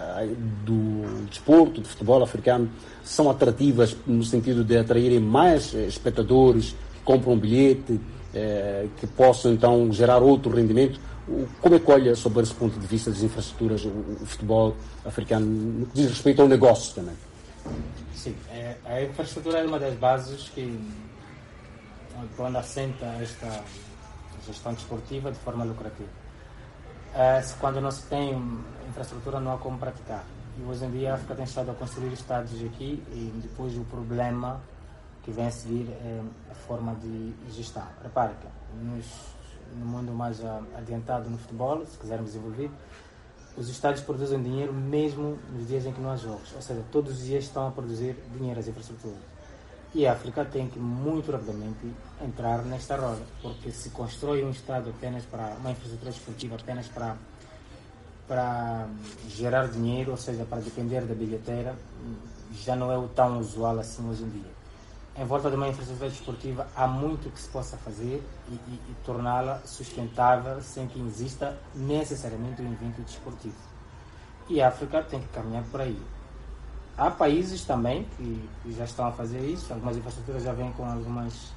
[SPEAKER 9] do desporto, do futebol africano, são atrativas no sentido de atraírem mais espectadores que compram um bilhete, que possam então gerar outro rendimento? Como é que olha sobre esse ponto de vista das infraestruturas o futebol africano, no que diz respeito ao negócio também?
[SPEAKER 10] Sim, a infraestrutura é uma das bases onde assenta esta gestão desportiva de forma lucrativa. Quando não se tem infraestrutura, não há como praticar. E hoje em dia a África tem estado a construir estádios aqui, e depois o problema que vem a seguir é a forma de gestão. Repare que no mundo mais adiantado no futebol, se quisermos desenvolver, os estádios produzem dinheiro mesmo nos dias em que não há jogos. Ou seja, todos os dias estão a produzir dinheiro as infraestruturas. E a África tem que muito rapidamente entrar nesta roda, porque se constrói um estádio apenas para uma infraestrutura desportiva, apenas para gerar dinheiro, ou seja, para depender da bilheteira, já não é o tão usual assim hoje em dia. Em volta de uma infraestrutura desportiva há muito que se possa fazer e torná-la sustentável sem que exista necessariamente um evento desportivo. E a África tem que caminhar por aí. Há países também que já estão a fazer isso, algumas infraestruturas já vêm com algumas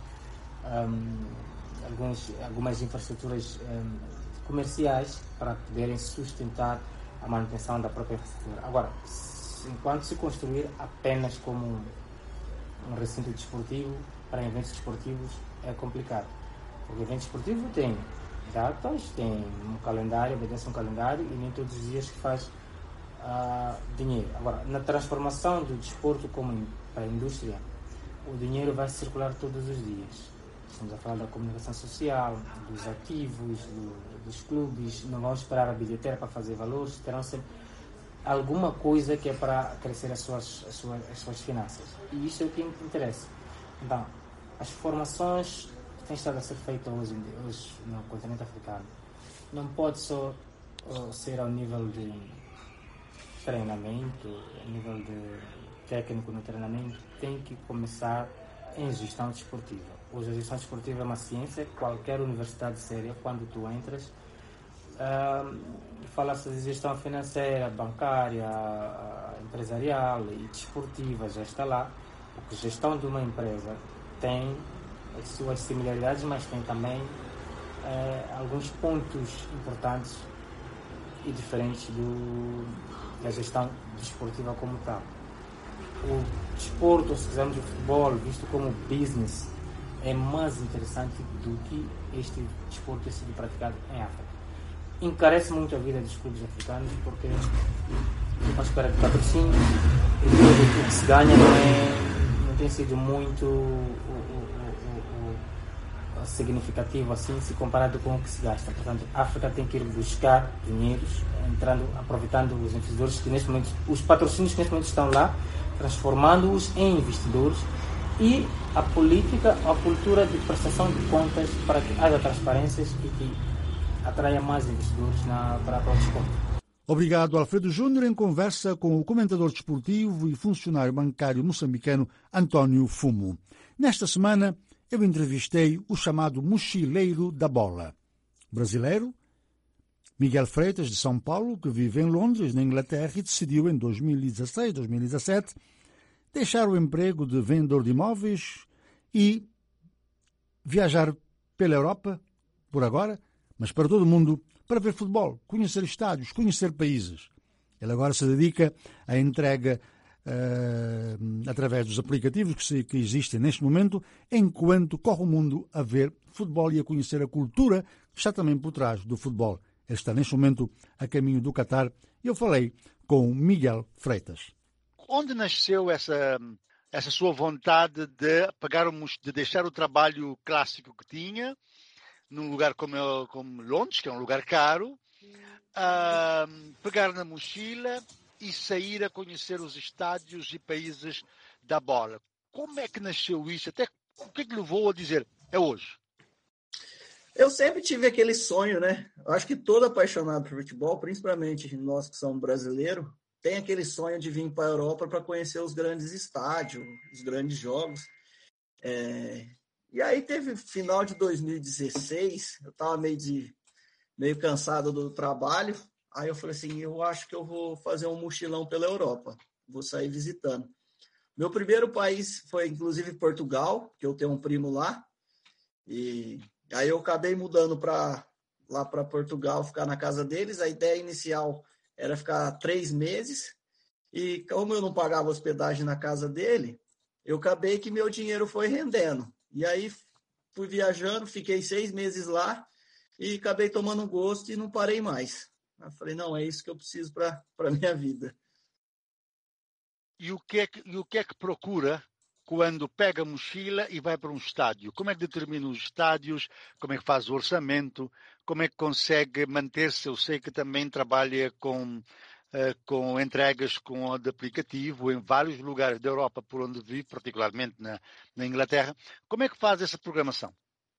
[SPEAKER 10] infraestruturas comerciais para poderem sustentar a manutenção da própria infraestrutura. Agora, enquanto se construir apenas como um recinto desportivo para eventos desportivos, é complicado. Porque o evento esportivo tem datas, tem um calendário, obedece um calendário e nem todos os dias que faz dinheiro. Agora, na transformação do desporto como para a indústria, o dinheiro vai circular todos os dias. Estamos a falar da comunicação social, dos ativos, dos clubes. Não vamos esperar a bilheteira para fazer valores, terão sempre alguma coisa que é para crescer as suas finanças. E isso é o que me interessa. Então, as formações que têm estado a ser feitas hoje no continente africano não pode só ser ao nível de treinamento, ao nível de técnico no treinamento, tem que começar em gestão desportiva. Hoje a gestão desportiva é uma ciência, qualquer universidade séria, quando tu entras, fala-se de gestão financeira, bancária, empresarial e desportiva, já está lá, porque gestão de uma empresa tem as suas similaridades, mas tem também alguns pontos importantes e diferentes da gestão desportiva como tal. O desporto, se quisermos o futebol, visto como business, é mais interessante do que este desporto ter sido praticado em África. Encarece muito a vida dos clubes africanos porque à espera de patrocínio e tudo o que se ganha não tem sido muito significativo assim se comparado com o que se gasta. Portanto, a África tem que ir buscar dinheiros, aproveitando os investidores que neste momento, os patrocínios que neste momento estão lá, transformando-os em investidores e a política, a cultura de prestação de contas para que haja transparências e que atraia mais investidores para o desporto.
[SPEAKER 3] Obrigado, Alfredo Júnior, em conversa com o comentador desportivo e funcionário bancário moçambicano António Fumo. Nesta semana, eu entrevistei o chamado mochileiro da bola. Brasileiro, Miguel Freitas, de São Paulo, que vive em Londres, na Inglaterra, e decidiu em 2016, 2017, deixar o emprego de vendedor de imóveis e viajar pela Europa, por agora, mas para todo o mundo, para ver futebol, conhecer estádios, conhecer países. Ele agora se dedica à entrega através dos aplicativos que existem neste momento, enquanto corre o mundo a ver futebol e a conhecer a cultura que está também por trás do futebol. Ele está neste momento a caminho do Catar e eu falei com Miguel Freitas. Onde nasceu essa sua vontade de deixar o trabalho clássico que tinha, num lugar como Londres, que é um lugar caro, pegar na mochila e sair a conhecer os estádios e países da bola? Como é que nasceu isso? Até o que levou a dizer, é hoje?
[SPEAKER 4] Eu sempre tive aquele sonho, né? Eu acho que todo apaixonado por futebol, principalmente nós que somos brasileiros, tem aquele sonho de vir para a Europa para conhecer os grandes estádios, os grandes jogos. E aí teve final de 2016, eu estava meio cansado do trabalho, aí eu falei assim, eu acho que eu vou fazer um mochilão pela Europa, vou sair visitando. Meu primeiro país foi, inclusive, Portugal, que eu tenho um primo lá, e aí eu acabei mudando lá para Portugal, ficar na casa deles. A ideia inicial era ficar 3 meses, e como eu não pagava hospedagem na casa dele, eu acabei que meu dinheiro foi rendendo. E aí fui viajando, fiquei 6 meses lá, e acabei tomando gosto e não parei mais. Eu falei, não, é isso que eu preciso para a minha vida.
[SPEAKER 3] E o que é que procura quando pega a mochila e vai para um estádio? Como é que determina os estádios? Como é que faz o orçamento? Como é que consegue manter-se? Eu sei que também trabalha com entregas de aplicativo em vários lugares da Europa por onde vive, particularmente na Inglaterra. Como é que faz essa programação?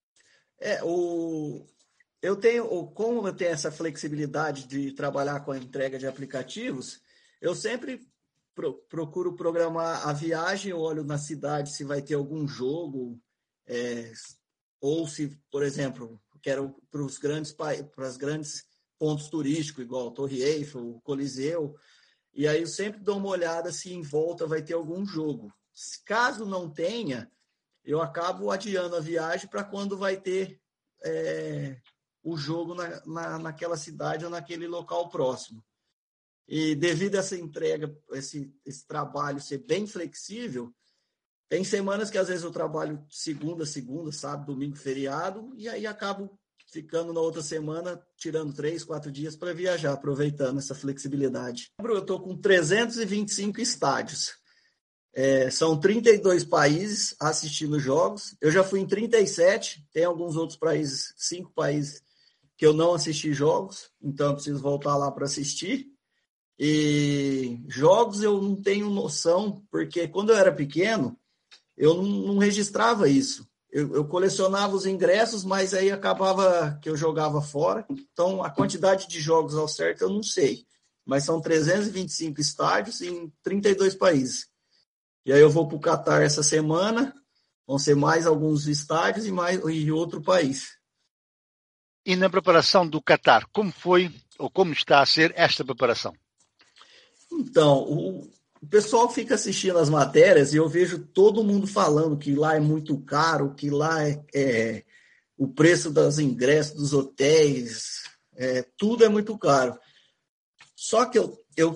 [SPEAKER 4] Como eu tenho essa flexibilidade de trabalhar com a entrega de aplicativos, eu sempre procuro programar a viagem, eu olho na cidade se vai ter algum jogo, ou se, por exemplo, quero para os grandes pontos turísticos, igual Torre Eiffel, Coliseu, e aí eu sempre dou uma olhada se em volta vai ter algum jogo. Caso não tenha, eu acabo adiando a viagem para quando vai ter o jogo naquela cidade ou naquele local próximo. E devido a essa entrega, esse trabalho ser bem flexível, Tem semanas que às vezes eu trabalho segunda, sábado, domingo, feriado, e aí acabo ficando na outra semana, tirando 3, 4 dias para viajar, aproveitando essa flexibilidade. Eu estou com 325 estádios. São 32 países assistindo jogos. Eu já fui em 37, tem alguns outros países, 5 países, que eu não assisti jogos, então eu preciso voltar lá para assistir. E jogos eu não tenho noção, porque quando eu era pequeno, eu não registrava isso. Eu colecionava os ingressos, mas aí acabava que eu jogava fora. Então, a quantidade de jogos ao certo eu não sei. Mas são 325 estádios em 32 países. E aí eu vou para o Catar essa semana. Vão ser mais alguns estádios e outro país.
[SPEAKER 3] E na preparação do Catar, como foi ou como está a ser esta preparação? Então,
[SPEAKER 4] o pessoal fica assistindo as matérias e eu vejo todo mundo falando que lá é muito caro, que lá o preço dos ingressos, dos hotéis, tudo é muito caro. Só que eu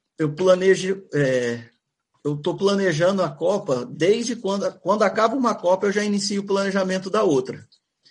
[SPEAKER 4] estou planejando a Copa desde quando acaba uma Copa eu já inicio o planejamento da outra.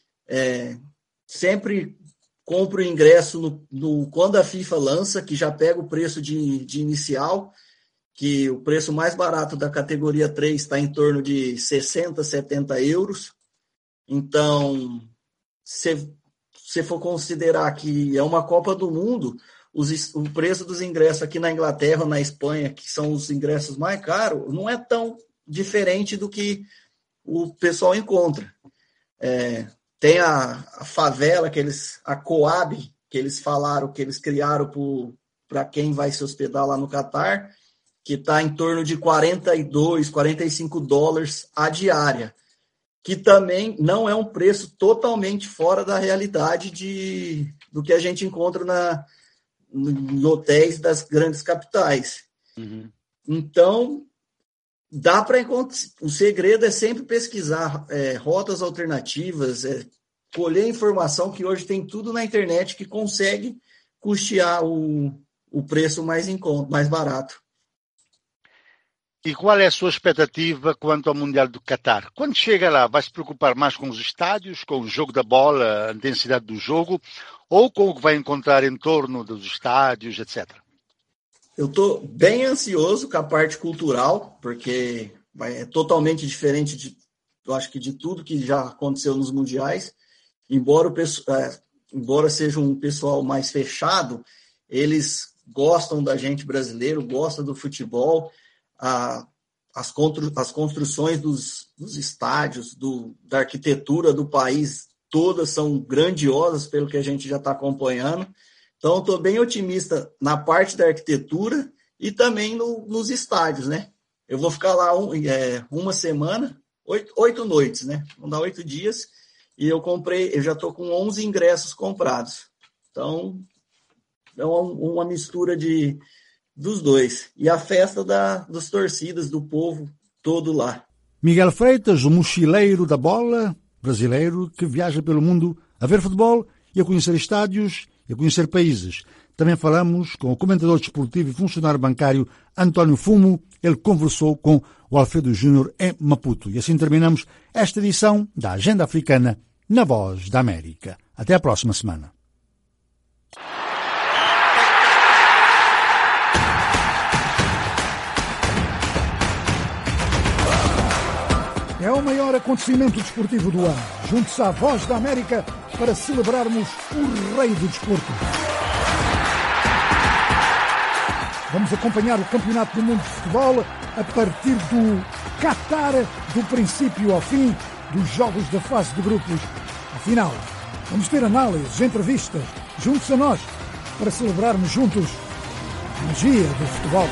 [SPEAKER 4] Sempre compro o ingresso quando a FIFA lança, que já pega o preço de inicial, que o preço mais barato da categoria 3 está em torno de 60, 70 euros. Então, se for considerar que é uma Copa do Mundo, o preço dos ingressos aqui na Inglaterra ou na Espanha, que são os ingressos mais caros, não é tão diferente do que o pessoal encontra. Tem a favela, a Coab, que eles falaram, que eles criaram para quem vai se hospedar lá no Catar, que está em torno de 42, 45 dólares a diária, que também não é um preço totalmente fora da realidade do que a gente encontra em hotéis das grandes capitais. Uhum. Então, dá para encontrar. O segredo é sempre pesquisar rotas alternativas, colher informação, que hoje tem tudo na internet que consegue custear o preço mais barato.
[SPEAKER 3] E qual é a sua expectativa quanto ao Mundial do Catar? Quando chega lá, vai se preocupar mais com os estádios, com o jogo da bola, a intensidade do jogo, ou com o que vai encontrar em torno dos estádios, etc.?
[SPEAKER 4] Eu estou bem ansioso com a parte cultural, porque é totalmente diferente eu acho que de tudo que já aconteceu nos mundiais. Embora seja um pessoal mais fechado, eles gostam da gente brasileiro, gostam do futebol. As construções dos estádios, da arquitetura do país, todas são grandiosas pelo que a gente já está acompanhando. Então, estou bem otimista na parte da arquitetura e também nos estádios, né? Eu vou ficar lá uma semana, 8 noites, né? Vão dar 8 dias e eu já estou com 11 ingressos comprados. Então, é uma mistura dos dois. E a festa das torcidas, do povo todo lá.
[SPEAKER 2] Miguel Freitas, o mochileiro da bola brasileiro que viaja pelo mundo a ver futebol e a conhecer estádios e a conhecer países. Também falamos com o comentador desportivo e funcionário bancário António Fumo. Ele conversou com o Alfredo Júnior em Maputo. E assim terminamos esta edição da Agenda Africana na Voz da América. Até a próxima semana. É o maior acontecimento desportivo do ano. Junte-se à Voz da América para celebrarmos o rei do desporto. Vamos acompanhar o Campeonato do Mundo de Futebol a partir do Catar, do princípio ao fim, dos jogos da fase de grupos ao final. Vamos ter análises, entrevistas. Junte-se a nós para celebrarmos juntos a magia do futebol.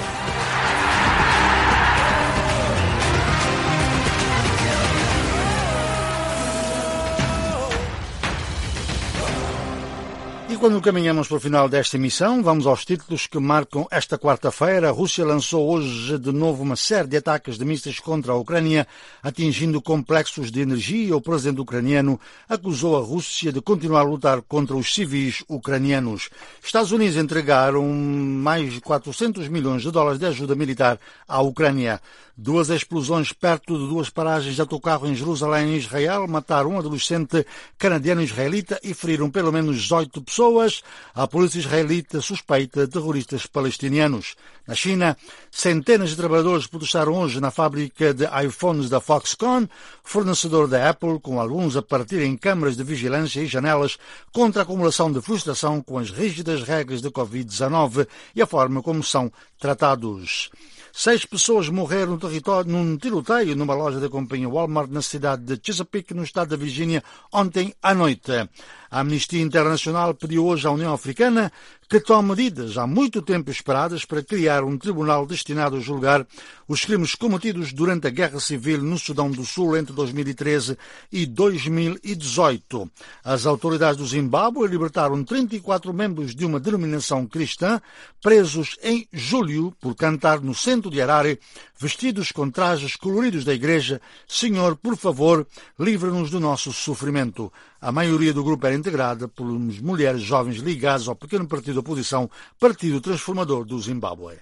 [SPEAKER 3] quando caminhamos para o final desta emissão, vamos aos títulos que marcam esta quarta-feira. A Rússia lançou hoje de novo uma série de ataques de mísseis contra a Ucrânia, atingindo complexos de energia. O presidente ucraniano acusou a Rússia de continuar a lutar contra os civis ucranianos. Estados Unidos entregaram mais de 400 milhões de dólares de ajuda militar à Ucrânia. Duas explosões perto de duas paragens de autocarro em Jerusalém, Israel, mataram um adolescente canadiano-israelita e feriram pelo menos 18 pessoas. A polícia israelita suspeita terroristas palestinianos. Na China, centenas de trabalhadores protestaram hoje na fábrica de iPhones da Foxconn, fornecedor da Apple, com alguns a partirem câmaras de vigilância e janelas contra a acumulação de frustração com as rígidas regras de Covid-19 e a forma como são tratados. 6 pessoas morreram num tiroteio numa loja da companhia Walmart na cidade de Chesapeake, no estado da Virgínia, ontem à noite. A Amnistia Internacional pediu hoje à União Africana que tome medidas há muito tempo esperadas para criar um tribunal destinado a julgar os crimes cometidos durante a Guerra Civil no Sudão do Sul entre 2013 e 2018. As autoridades do Zimbábue libertaram 34 membros de uma denominação cristã presos em julho por cantar no centro de Harare, vestidos com trajes coloridos da igreja: Senhor, por favor, livra-nos do nosso sofrimento. A maioria do grupo era integrada por mulheres jovens ligadas ao pequeno partido da oposição, Partido Transformador do Zimbábue.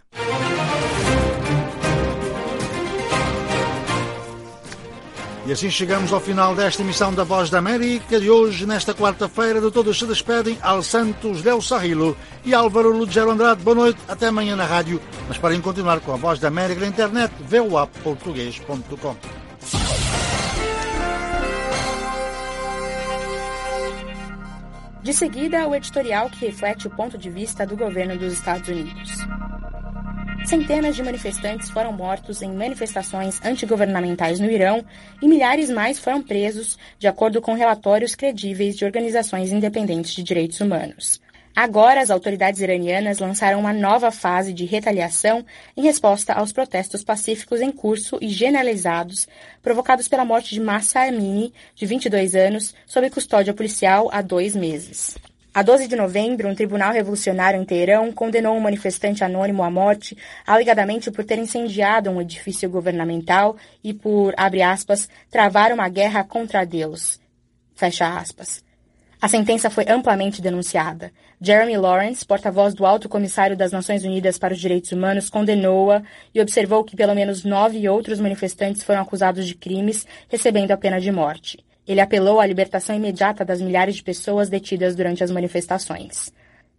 [SPEAKER 3] E assim chegamos ao final desta emissão da Voz da América de hoje, nesta quarta-feira. De todos se despedem Al Santos, Léo Sarrilo e Álvaro Lugero Andrade. Boa noite, até amanhã na rádio. Mas para continuar com a Voz da América na internet, voaportuguês.com.
[SPEAKER 11] De seguida, o editorial que reflete o ponto de vista do governo dos Estados Unidos. Centenas de manifestantes foram mortos em manifestações antigovernamentais no Irão e milhares mais foram presos, de acordo com relatórios credíveis de organizações independentes de direitos humanos. Agora, as autoridades iranianas lançaram uma nova fase de retaliação em resposta aos protestos pacíficos em curso e generalizados provocados pela morte de Mahsa Amini, de 22 anos, sob custódia policial há 2 meses. A 12 de novembro, um tribunal revolucionário em Teherão condenou um manifestante anônimo à morte, alegadamente por ter incendiado um edifício governamental e por, abre aspas, travar uma guerra contra Deus, fecha aspas. A sentença foi amplamente denunciada. Jeremy Lawrence, porta-voz do Alto Comissário das Nações Unidas para os Direitos Humanos, condenou-a e observou que pelo menos 9 outros manifestantes foram acusados de crimes, recebendo a pena de morte. Ele apelou à libertação imediata das milhares de pessoas detidas durante as manifestações.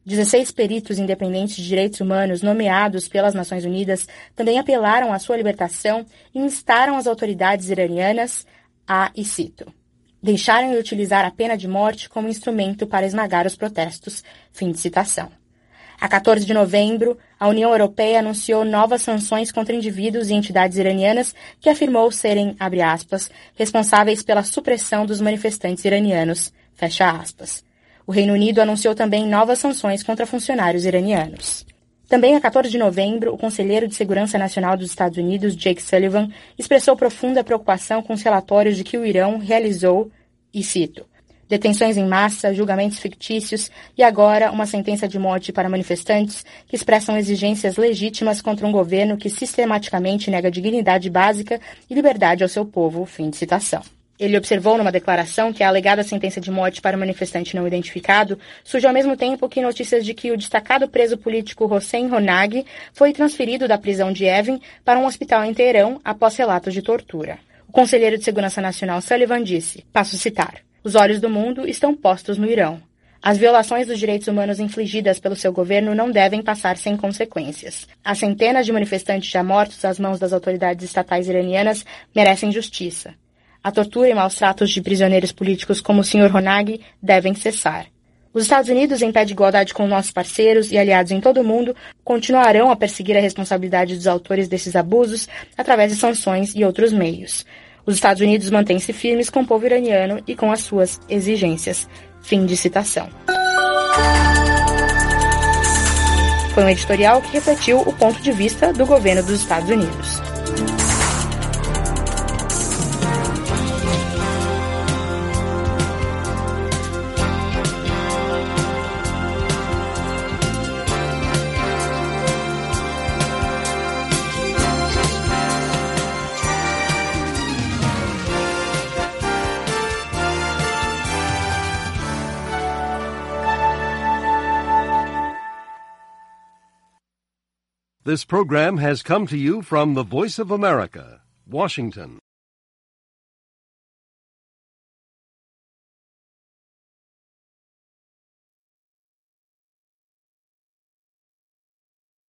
[SPEAKER 11] 16 peritos independentes de direitos humanos nomeados pelas Nações Unidas também apelaram à sua libertação e instaram as autoridades iranianas a, e cito, deixarem de utilizar a pena de morte como instrumento para esmagar os protestos. Fim de citação. A 14 de novembro, a União Europeia anunciou novas sanções contra indivíduos e entidades iranianas que afirmou serem, abre aspas, responsáveis pela supressão dos manifestantes iranianos, fecha aspas. O Reino Unido anunciou também novas sanções contra funcionários iranianos. Também a 14 de novembro, o conselheiro de Segurança Nacional dos Estados Unidos, Jake Sullivan, expressou profunda preocupação com os relatórios de que o Irão realizou, e cito, detenções em massa, julgamentos fictícios e agora uma sentença de morte para manifestantes que expressam exigências legítimas contra um governo que sistematicamente nega dignidade básica e liberdade ao seu povo, fim de citação. Ele observou numa declaração que a alegada sentença de morte para o manifestante não identificado surge ao mesmo tempo que notícias de que o destacado preso político Hossein Ronaghi foi transferido da prisão de Evin para um hospital em Teherão após relatos de tortura. O conselheiro de Segurança Nacional Sullivan disse, passo a citar, os olhos do mundo estão postos no Irão. As violações dos direitos humanos infligidas pelo seu governo não devem passar sem consequências. As centenas de manifestantes já mortos às mãos das autoridades estatais iranianas merecem justiça. A tortura e maus tratos de prisioneiros políticos como o Sr. Ronaghi devem cessar. Os Estados Unidos, em pé de igualdade com nossos parceiros e aliados em todo o mundo, continuarão a perseguir a responsabilidade dos autores desses abusos através de sanções e outros meios. Os Estados Unidos mantêm-se firmes com o povo iraniano e com as suas exigências. Fim de citação. Foi um editorial que refletiu o ponto de vista do governo dos Estados Unidos.
[SPEAKER 12] This program has come to you from the Voice of America, Washington.